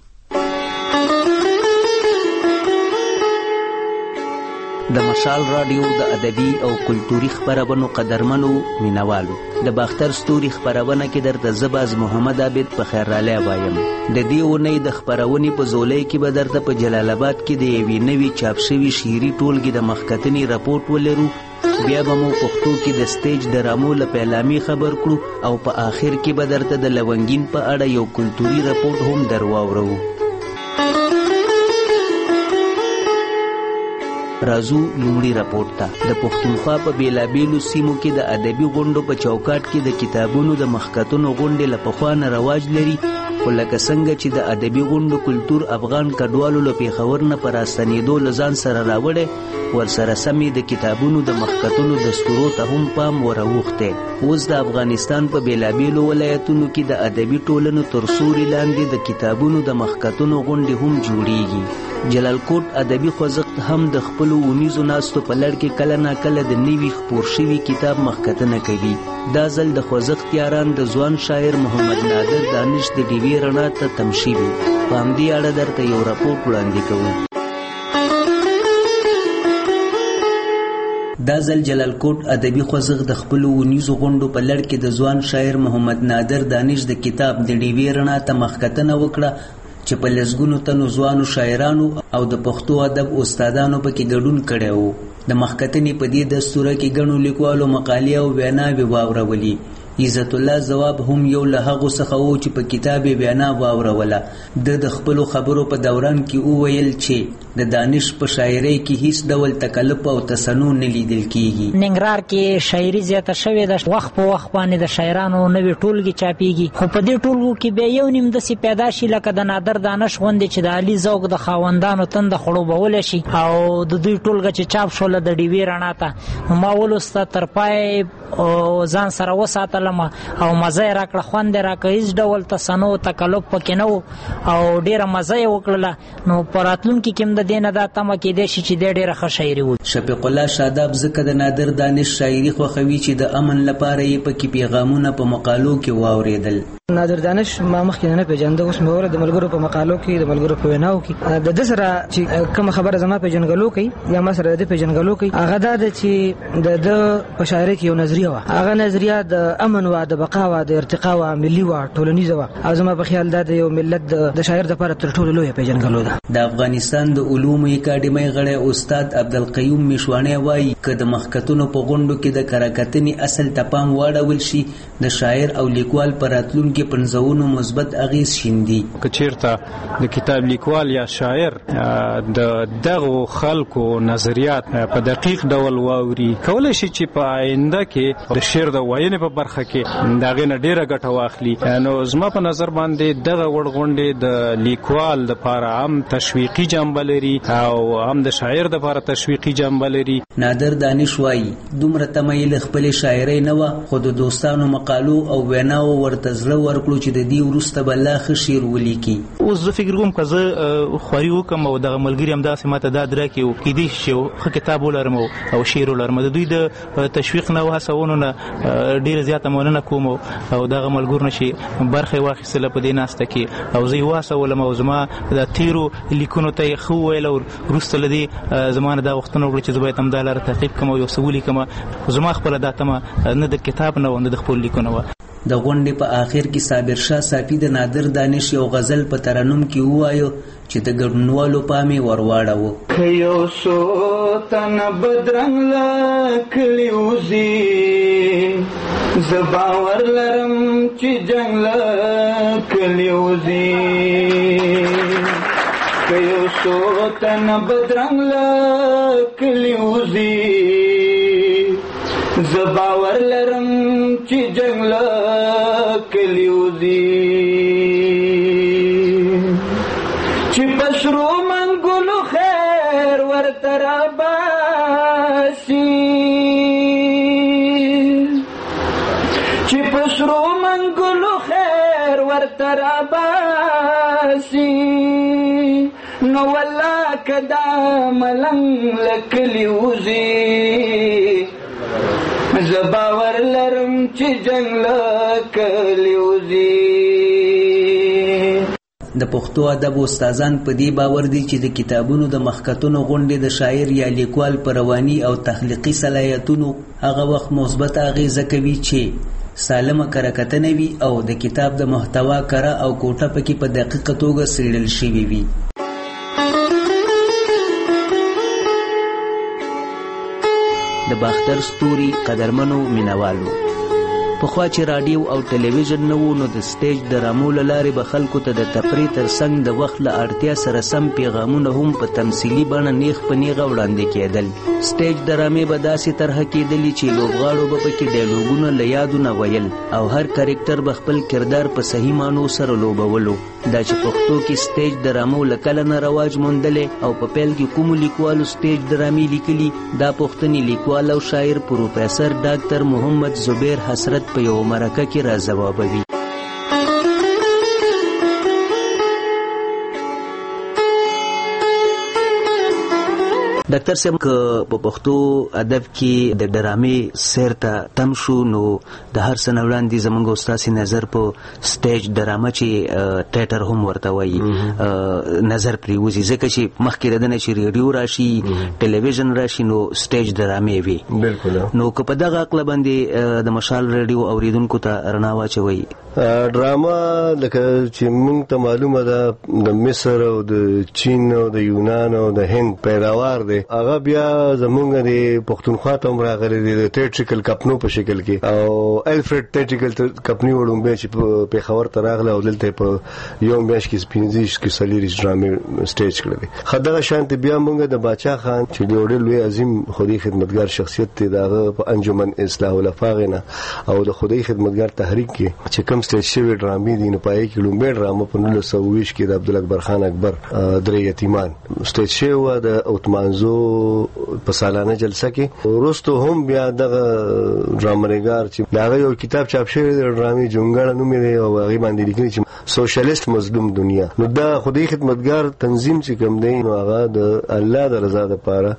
د مشال رادیو د ادبي او کلتوري خبرونو قدرمنو مینوالو د باختر ستوري خبرونه کې درته زباز محمد عابد په خیر را لوایم. د دې ونې د خبرونې په زولۍ کې به درته په جلال آباد کې د یوې نوې چاپ شوي شعري ټولګې د مخکتنې راپورټ ولرو، بیا به مو پښتو کې د سټیج ډرامو له پیلامي خبر کړو او په آخر کې به درته د لونګین په اړه یو کلتوري راپورټ هم درواورو. رازو لومړي راپورټ ته د پښتونخوا په بیلابیلو سیمو کې د ادبي غونډو په چوکاټ کې د کتابونو د مخکتونو غونډې له پخوا نه رواج لري، خو لکه څنګه چې د ادبي غونډو کلتور افغان کډوالو له پېښور نه په راستنېدو له ځان سره راوړی، ورسره سمې د کتابونو د مخکتونو دستورو ته هم پام وراوښتی. اوس د افغانستان په بېلابېلو ولایتونو کې د ادبي ټولنو تر سوري لاندې د کتابونو د مخکتونو غونډې هم جوړیږي. جلال کوټ ادبي خوځښت هم د خپلو اونیزو ناستو په لړ کې کله نا کله د نوي خپور شوي کتاب مخکتنه کوي. دا ځل د خوځښت یاران د ځوان شاعر محمد نادر دانش د ډیوې رڼا ته تم شوي. په همدې اړه درته یو راپورټ وړاندې کوو. دا ځل جلال کوټ ادبي خوځښت د خپلو اونیزو غونډو په لړ کې د ځوان شاعر محمد نادر دانش د کتاب د ډیوې رڼا ته مخکتنه وکړه چې په لسګونو تنو ځوانو شاعرانو او د پښتو ادب استادانو پکې ګډون کړی و. د مخکتنې په دې دستوره کې ګڼو لیکوالو مقالې او ویناوې واورولې. عزت الله ځواب هم یو له هغو څخه و چې په کتاب یې وینا واوروله. د د خپلو خبرو په دوران کې وویل چې د دانش په شاعرۍ کې هیڅ ډول تکلف او تصنع نه لیدل کیږي. ننګرهار کې شاعري زیاته شوې ده، وخت په وخت باندې د شاعرانو نوې ټولګې چاپېږي، خو په دې ټولګو کې بیا یو نیم داسې پیدا شي لکه د نادر دانش غوندې چې د علي ذوق د خاوندانو تنده خړوبولی شي. او د دوی ټولګه چې چاپ شوله د ډیوې رڼا ته ما ولوسته، تر پای ځان سره وساتلم او مزه یې راکړه، خوند یې راکړه، هېڅ ډول تصنع تکلف پکې نه و او ډېره مزه یې وکړله. نو په راتلونکي کې هم د دې نه دا تمه کېدی شي چې دی ډېره ښه شاعري وکړي. شفیق الله شاداب ځکه د نادر دانش شاعري خوښوي چې د امن لپاره یې پکې پیغامونه په مقالو کې واورېدل. نادر دانش ما مخکې نه پېژانده، اوس مې واوره د ملګرو په مقالو کې، د ملګرو په ویناو کې د ده سره چې کومه خبره زما پېژنګلو کوي یا ما سره د ده پېژنګلو کوي، هغه دا ده چې د ده په شاعرۍ کې یو نظریه وه. هغه نظریه د امن وه، د بقا وه، د ارتقا وه، ملي وه، ټولنیزه وه. او زما په خیال دا د یو ملت د شاعر دپاره تر ټولو لویه پېژنګلو ده. د افغانستان د علومو اکاډمۍ غړی استاد عبدالقیوم میشوانی وایي که د مخکتونو په غونډو کې د کره کتنې اصل ته پام واړول شي، د شاعر او لیکوال په راتلونکي پنځونو مثبت اغیز شیندي. که چیرته د کتاب لیکوال یا شاعر د دغو خلکو نظریات په دقیق ډول واوري، کولی شي چې په آینده کې د شعر د ویونې په برخه کې د هغې نه ډېره ګټه واخلي. نو زما په نظر باندې دغه وړ غونډې د لیکوال دپاره هم تشویقي جنبه لري او هم د شاعر دپاره تشویقي جنبه لري. نادر دانش وایي دومره تمه یې له خپلې شاعرۍ نه وه، خو د دوستانو مقالو او ویناو ورته زړه ورکړو چې د دې وروسته به لا ښه شعر ولیکي. اوس زه فکر کوم که زه خواري وکړم او دغه ملګري همداسې ماته دا درک کړي کیدای شي یو ښه کتاب ولرم او شعر ولرم. د دوی د تشویق نه او هڅونو نه ډېره زیاته مننه کوم او دغه ملګرو نه چې برخه یې واخیستله په دې ناسته کې او زه یې وهڅولم او زما د تېرو لیکونو ته یې ښه وویل او وروسته له دې زما نه دا غوښتنه وکړه چې زه باید همدا لاره تعقیب کړم او یو څه ولیکم. خو زما خپله دا تمه نه د کتاب نه وه نه د خپلو لیکونو وه. د غونډې په آخر کې صابر شاه صافي د نادر دانش یو غزل په ترنم کې ووایو چې د ګډونوالو پام یې ورواړاوه. که یو څو تنه بدرنګ له کلي وځي، زه باور لرم چې جنګ له کلي وځي. که یو څو تنه بدرنګ له کلي وځي، زه باور لرم چې جنګ له کلي وځي. چې په سرو منګلو خیر ورته راباسي، چې په سرو منګلو خیر ورته راباسي، نو والله که دا ملنګ له کلي وځي، زه باور لرم چې جنګ له کلي وځي. د پښتو ادب استادان په دې باور دي چې د کتابونو د مخکتونو غونډې د شاعر یا لیکوال په رواني او تخلیقي صلاحیتونو هغه وخت مثبت اغیزه کوي چې سالمه کره کتنه وي او د کتاب د محتوا کره او کوټه پکې په دقیقه توګه څېړل شوې وي. د باختر ستوري قدرمنو مینوالو، پخوا چې رادیو او ټلویزیون نه وو نو د سټیج ډرامو له لارې به خلکو ته د تفریح ترڅنګ د وخت له اړتیا سره سم پیغامونه هم په تمثیلي بڼه نیغ په نیغه وړاندې کېدل. سټیج ډرامې به داسې طرحه کېدلې چې لوبغاړو به پکې ډایلوګونه له یادو نه ویل او هر کرکټر به خپل کردار په صحیح مانو سره لوبولو. دا چې پښتو کې سټیج ډرامو له کله نه رواج موندلې او په پیل کې کومو لیکوالو سټیج ډرامې لیکلي، دا پښتني لیکوال او شاعر پروفیسر ډاکټر محمد زبیر حسرت په یو مرکه کې را ځوابوي. ډاکټر صاحب که په پښتو ادب کې د ډرامې سیر ته تم شو نو د هر څه نه وړاندې زموږ استاسي نظر په سټیج ډرامه چې ټیټر هم ورته وایي نظر پرې وځي، ځکه چې مخکې د ده نه چې ریډیو راشي ټلویزیون راشي نو سټیج ډرامې وي. بالکل. نو که په دغه عقله باندې د مشال ریډیو اوریدونکو ته رڼا واچوي ډرامه لکه چې موږ ته معلومه ده د مصر او د چین او د یونان او د هند پیداوار دی، هغه بیا زمونږ د پښتونخوا ته هم راغلی دی د تیټریکل کپنو په شکل کې، او الفرید تیټریکل کپنی وړومبی چې پېښور ته راغله او دلته په یو میاشت کې پنځه ویشت کې څلېرویشت ډرامې سټیج کړلې. ښه دغه شانتې بیا موږ د باچا خان چې یو ډېر لوی عظیم خدای خدمتګار شخصیت دی، د هغه په انجمن اصلاح الافاق نه او د خدای خدمتګار تحریک کې چې کوم سټیج شوي ډرامې دي نو په هغې کې لومبۍ ډرامه په نولس سوه اوویشت کې د عبدالاکبر خان اکبر درې یتیمان سټیج شوې وه د اوتمانزو په سالانه جلسه کې. وروستو هم بیا دغه ډرامه‌نګار چې د هغه یو کتاب چاپ شوی دی ډرامې جونګړه نوم یې دی او هغې باندې لیکلي چې سوشلیست مظلوم دنیا، نو دا خدای خدمتګار تنظیم چې کوم دی نو هغه د الله د رضا دپاره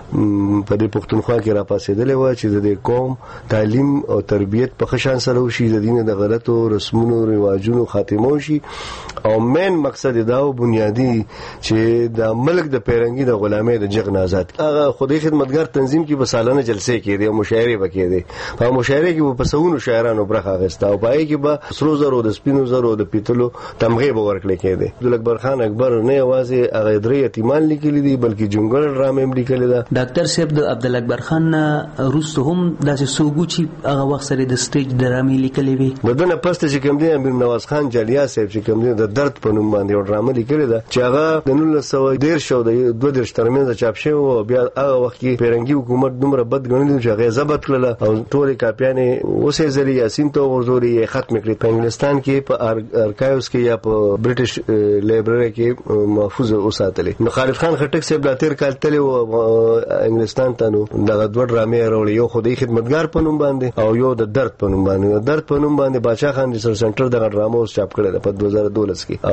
په دې پښتونخوا کې راپاڅېدلی وه چې د دې قوم تعلیم او تربیت په ښه شان سره وشي، د دې د غلطو رسمونو رواجونو خاتمه وشي، او مین مقصد دا و بنیادی چې د ملک د پیرنګي د غلامۍ د جغ نه آزاد. هغه خدای خدمتګار تنظیم کې به سالانه جلسې کېدې او مشاعرې به کېدې، په مشاعرې کې به په سوونو شاعرانو برخه اخیسته او په هغې کې به سرو زرو د سپینو زرو د پیتلو تمغې به ورکړې کېدې. عبدالاکبر خان اکبر نه یوازې هغه درې یتیمان لیکلي دي بلکې جونګړه ډرامې هم لیکلې ده. ډاکټر صاحب د عبدالاکبر خان نه وروسته هم داسې څوک و چې هغه وخت سره د سټیج ډرامې لیکلې وې؟ د ده نه پسته چې کوم دی امیر نواز خان جالیا صاحب چې کوم دی د درد په نوم باندې یو ډرامه لیکلې ده چې هغه د نولس سوه دېرش او د دوه دېرش ترمنځ چاپ شوې وه، او بیا هغه وخت کې پیرنګي حکومت دومره بد ګڼلي چې هغه یې ضبط کړله او ټولې کاپیانې وسېځلې یا سیند ته وغورځولې یا ختمې کړې. په انګلستان کې په ارکایوس کې یا په برټش لایبرري کې محفوظ وساتلې. نو خالد خان خټک صاحب دا تېر کال تللی و انګلستان ته، نو دغه دوه ډرامې راوړې، یو خدای خدمتګار په نوم باندې او یو د درد په نوم باندې. د درد په نوم باندې باچا خان ریسرچ سنټر دغه ډرامه اوس چاپ کړې ده په دوه زره دولس کې،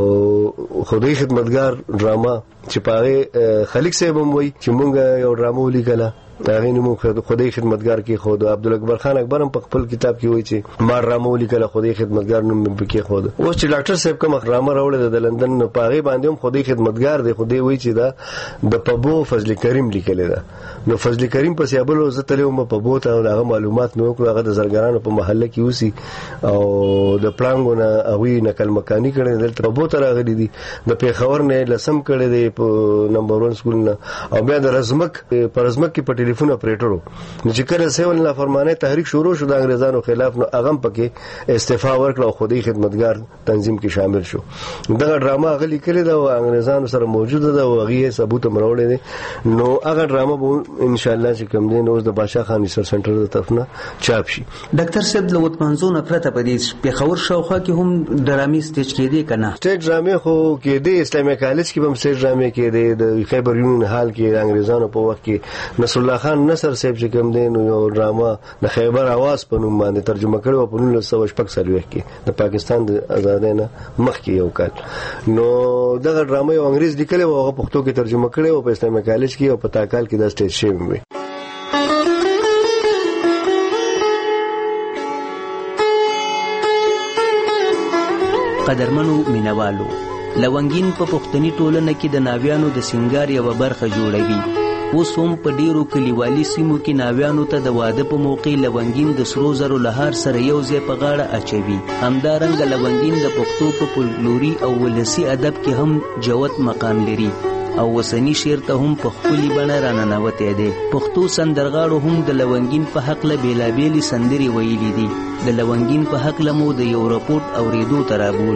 او خدای خدمتګار ډرامه چې په هغې خلیق صاحب هم وایي چې مونږ یو ډرامه ولیکله، د هغې نوم خدای خدمتګار کېښود. عبدالاکبر خان اکبر هم په خپل کتاب کې وایي چې ما ډرامه ولیکله خدای خدمتګار نوم مې پکې کېښود. اوس چې ډاکټر صاحب کومه ډرامه راوړې ده د لندن نه په هغې باندې هم خدای خدمتګار دی، خو دی وایي چې دا د پبو فضل کریم لیکلې ده. نو فضل کریم پسې یا بل زه تللی وم پبو ته او د هغه معلومات مې وکړو، هغه د زرګرانو په محله کې اوسي او د پړانګو نه هغوی نقل مکاني کړی دلته پبو ته راغلي دي، د پېښور نه لسم کړی دی په نمبر ون سکول نه، او بیا د رزمک په رزمک کې په ټلیفون اپریټر نو چې کله سیول نافرمانۍ تحریک شروع شو د انګریزانو خلاف نو هغه هم پکې استعفا ورکړه او خدای خدمتګار تنظیم کې شامل شو. دغه ډرامه هغه لیکلې ده او انګریزانو سره موجوده ده او هغې ثبوت هم راوړی دی. نو هغه ډرامه به انشاءالله چې کوم دی نو اوس د باچا خان ریسرچ سنټر د طرف نه چاپ شي. ډاکټر صاحب له وطمنځو نه پرته په دې پېښور شاوخوا کې هم ډرامې سټیج کېدې که نه؟ سټیج ډرامې خو کېدې، اسلامي کالج کې به هم سټیج ډرامې کېدې، د خیبر یونین حال کې د انګریزانو په وخت کې نصرالله خان نصر صاحب چې کوم دی نو یو ډرامه د خیبر اواز په نوم باندې ترجمه کړې وه په نولس سوه شپږ څلوېښت کې د پاکستان د ازادۍ نه مخکې یو کال. نو دغه ډرامه یو انګریز لیکلې وه، هغه پښتو کې ترجمه کړې وه په اسلامي کالج کې او په تا کال کې دا سټیج شوې وې. قدرمنو مینوالو، لونګین په پښتني ټولنه کې د ناویانو د سینګار یوه برخه جوړوي. اوس هم په ډیرو کلیوالي سیمو کې ناویانو ته د واده په موقع لونګین د سرو زرو لهار سره یو ځای په غاړه اچوي. همدارنګه لونګین د پښتو په فولکلوري او ولسي ادب کې هم جوت مقام لري. او وسنی شعر ته هم په خپلې بڼه راننوتی دی. پښتو سندرغاړو هم د لونګین په هکله بېلابېلې سندرې ویلي دي. د لونګین په هکله مو د یو رپورټ اورېدو ته رابول.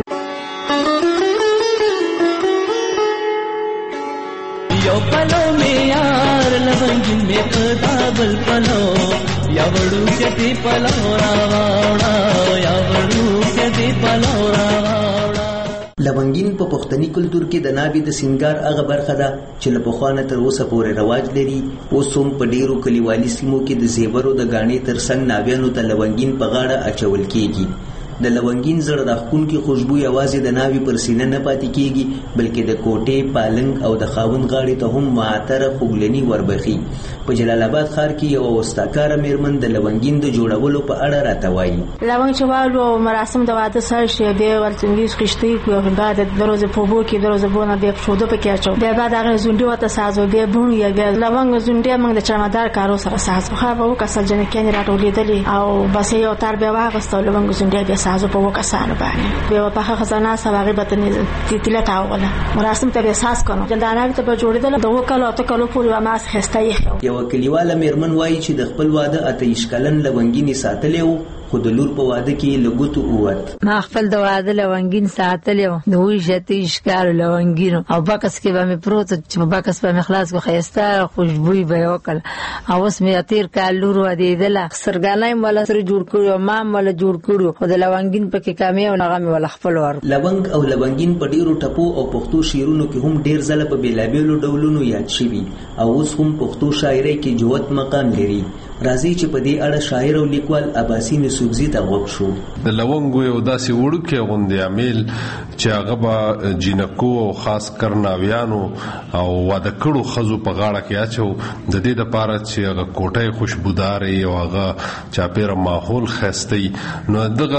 یو پلو میں یار لونگین میں پدابل پلو یا وڑو کدی پلو راوڑا یا وڑو کدی پلو راوڑا. لونګین په پښتني کلتور کې د ناوې د سینګار هغه برخه ده چې له پخوانه تر اوسه پورې رواج لري. اوس هم په ډیرو کلیوالي سیمو کې د زیورو د ګاڼې تر څنګ ناویانو ته لونګین په غاړه اچول کیږي. د لونګین زړه راښکونکې خوشبو یوازې د ناوې پر سینه نه پاتې کیږي بلکې د کوټې، پالنګ او د خاوند غاړې ته هم معطره خوږلني وربخي. په جلال آباد ښار کې یو وسطاکاره میرمن د لونګین د جوړولو په اړه راته وایي. لونګ چې والو مراسم د واده سر شي بیا ورته انګلیس خشتي کوي بعد د روزه په بو کې د روزه بونه د شوده په کې اچو بیا بعد هغه زونډي وته سازو بیا بون یا بیا لونګ زونډي موږ د چمدار کارو سره سازو خو به وکسل جن کې راټولېدلې او بس یو تر بیا واغستو لونګ زونډي بیا سازو په وکسانو باندې بیا په خزانه سواغي بتنې تیتله تاوله مراسم ته بیا ساز کړو جندانه ته به جوړېدل د وکالو ته کلو پورې ما خسته یې یو کلیواله میرمن وایي چې د خپل واده اته ایشکلن لونګینی ساتلې وو خو د لور په واده کې لګوتو اوت. ما خپل د واده لونګین ساتلې وو د وی شته ایشکار لونګینو او بکس کې به مې پروت چې په بکس به مې خلاص کو خيسته خوشبوئی به وکړ او اوس مې اتیر کال لور ودیدله سرګانای مل سره جوړ کړو ما مل جوړ کړو خو د لونګین په کې کامې او نغمه ول خپل ور لونګ او لونګین په ډیرو ټپو او پښتو شعرونو کې هم ډیر ځله په بیلابېلو ډولونو یاد شوي او اوس هم پښتو شاعرۍ کې جوت مقام لري. راځي چې په دې اړه شاعر او لیکوال عباسي نسوبزي ته غوږ شو. د لونګو یو داسې وړوکی غوندې عامل چې هغه به جینکو او خاص کر ناویانو او واده کړو ښځو په غاړه کې اچو د دې دپاره چې هغه کوټۍ خوشبودارې او هغه چاپېره ماحول ښایسته نو دغه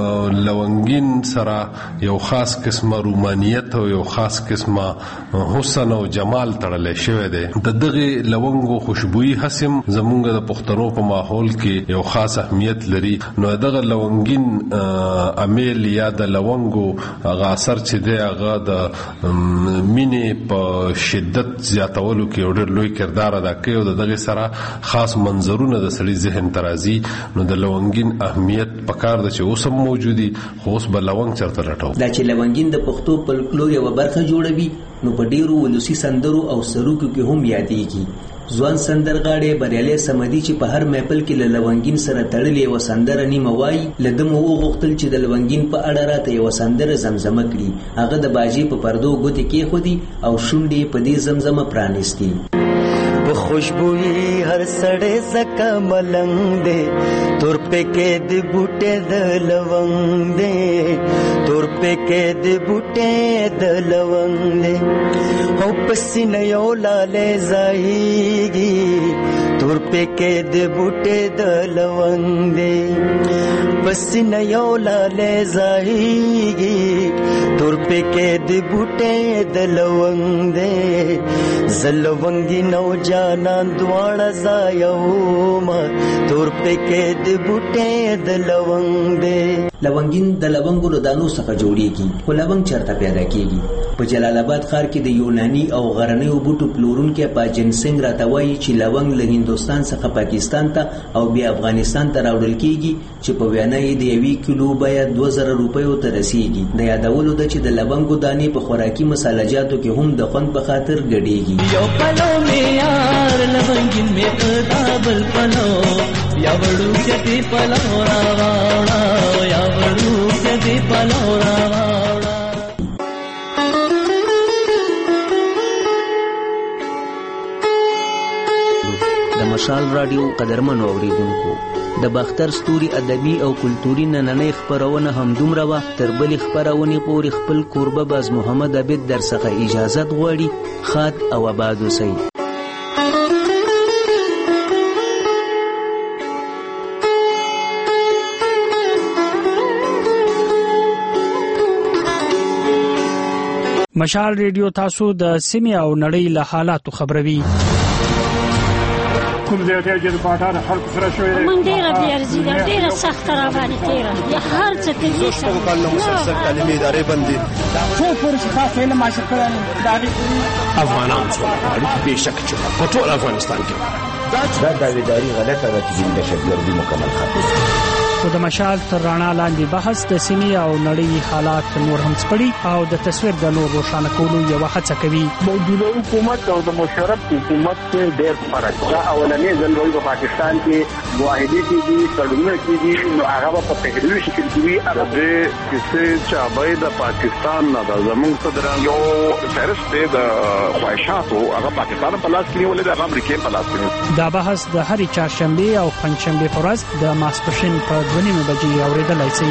لونګین سره یو خاص قسمه رومانیت او یو خاص قسمه حسن او جمال تړلی شوی دی. د دغې لونګو خوشبويي هسم زمونږ د پښتنو په ماحول کې یو خاص اهمیت لري. نو دغه لونګین امیل یا د لونګو هغه اثر چې دی هغه د مینې په شدت زیاتولو کې یو ډېر لوی کردار ادا کوي او د دغې سره خاص منظرونه د سړي ذهن ته راځي. نو د لونګین اهمیت پکار ده چې اوس هم موجودي خو اوس به لونګ چېرته لټو. دا چې لونګین د پښتو فولکلور یوه برخه جوړوي نو په ډېرو ولسي سندرو او سروکو کې هم یادېږي. ځوان سندرغاړی بریالی صمدي چې په هر محفل کې له لونګین سره تړلې یوه سندره نیمه وایي له ده مو وغوښتل چې د لونګین په اړه راته یوه سندره زمزمه کړي. هغه د باجې په پردو ګوتې کېښودي او شونډې په دې زمزمه پرانیستي. په خوشبوئی هر سړی زکه ملنګ دی تور پکې د بوټې د لونګ دی تور پکې د بوټې د لونګ دی او پسینه یو لاله ځایږي تور پکې د بوټې د لونګ دی پسینه یو لاله ځایږي تور پکې د بوټې د لونګ دی زلونګي نو جانان دواړه ځایو ما تور پکې د بوټې د لونګ دی. لونګین د لونګو له دانو څخه جوړیږي خو لونګ چېرته پیدا کیږي؟ په جلال آباد ښار کې د یوناني او غرنیو بوټو پلورونکی پاجن سنگ راته وایي چې لونګ له هندوستان څخه پاکستان ته او بیا افغانستان ته راوړل کیږي چې په وینا یې د یوې کیلو بیه دوه زره روپیو ته رسیږي. د یادولو ده چې د لونګو دانې په خوراکي مسالجاتو کې هم د خوند په خاطر ګډېږي. یو پلو میں یار لونګین میں پدابل پلو یا وړو کدی پلو راوړا یا وړو کدی پلو راوړا. د مشال رادیو قدرمنو اوریدونکو د باختر ستوري ادبي او کلتوري نننۍ خپرونه همدومره وه. تر بلې خپرونې پورې خپل کوربه باز محمد عبید در څخه اجازت غواړي. ښاد او آباد اوسئ. مشال ریډیو تاسو د سیمې او نړۍ له حالاتو خبروي. کوم ځای ته چې باټا د خلکو سره شوې من ډېره بېارزي ده ډېره سخته راباندې تېره یا هر څه ته زه شپږو کالونو مسلسل تعلیمي ادارې بندي څو پورې چې تاسو علم حاصل کړی د هغې افغانان څومره غواړي بېشکه چې په ټول افغانستان کې دا داویداري غلطه ده چې د دهشتګردي مکمل ختم خو د مشال تر رڼا لاندې بحث د سیمې او نړۍ حالات نور هم سپړي او د تصویر د نور روښانه کولو یوه هڅه کوي. موجوده حکومت او د مشرف حکومت کې ډېر فرق ده. اولنې ځل وایي په پاکستان کې معاهدې کېږي تړونونه کېږي نو هغه به په تحریري شکل کې وي. د کیسې چابۍ د پاکستان نه ده زموږ صدران یو فهرست دی د خواهشاتو هغه پاکستان په لاس کې نیولې ده هغه امریکې په لاس کې. دا بحث د هرې چهارشنبې او پنجشنبې په ورځ د ماسپښین په دوه نیمې بجې اورېدلی شئ.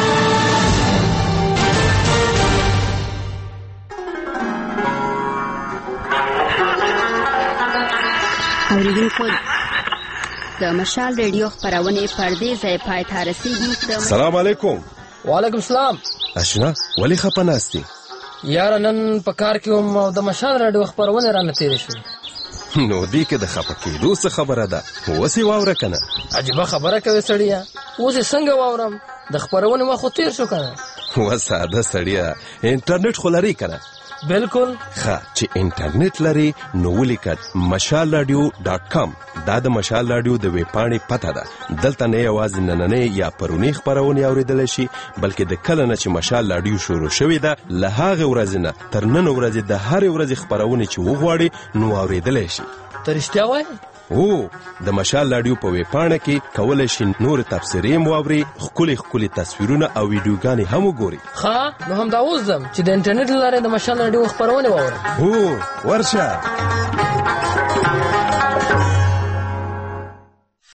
اوریدونکو د مشال ریډیو خپرونې پر دې ځای پای ته رسېږي. سلام علیکم. وعلیکم السلام. اشنا ولې خپه ناستې؟ یاره نن په کار کې وم او د مشال ریډیو خپرونې رانه تېرې شوې. نو دې کې د خپه کېدو څه خبره ده؟ اوس یې واوره که نه؟ عجیبه خبره کوې سړیه. اوس یې څنګه واورم؟ د خپرونې وخت خو تېر شو که نه. و ساده سړیه انټرنیټ خو لرې که نه؟ بالکل. ښه چې انټرنیټ لري نو ولیکه مشال راډیو ډاټ کام. دا د مشال راډیو د ویبپاڼې پته ده. دلته نه یوازې نننۍ یا پرونی خپرونې اورېدلی شي بلکې د کله نه چې مشال راډیو شروع شوې ده له هغې ورځې نه تر نن ورځې د هرې ورځې خپرونې چې وغواړي نو اورېدلی شي. ته رښتیا وایې؟ هو د مشال راډیو په ویبپاڼه کې کولی شي نور تبصرې هم واوري، ښکلي ښکلي تصویرونه او ویډیوګانې هم وګوري. ښه نو همدا اوس ځم چې د انټرنیټ له لارې د مشال راډیو خپرونې واورم. هو ورشه.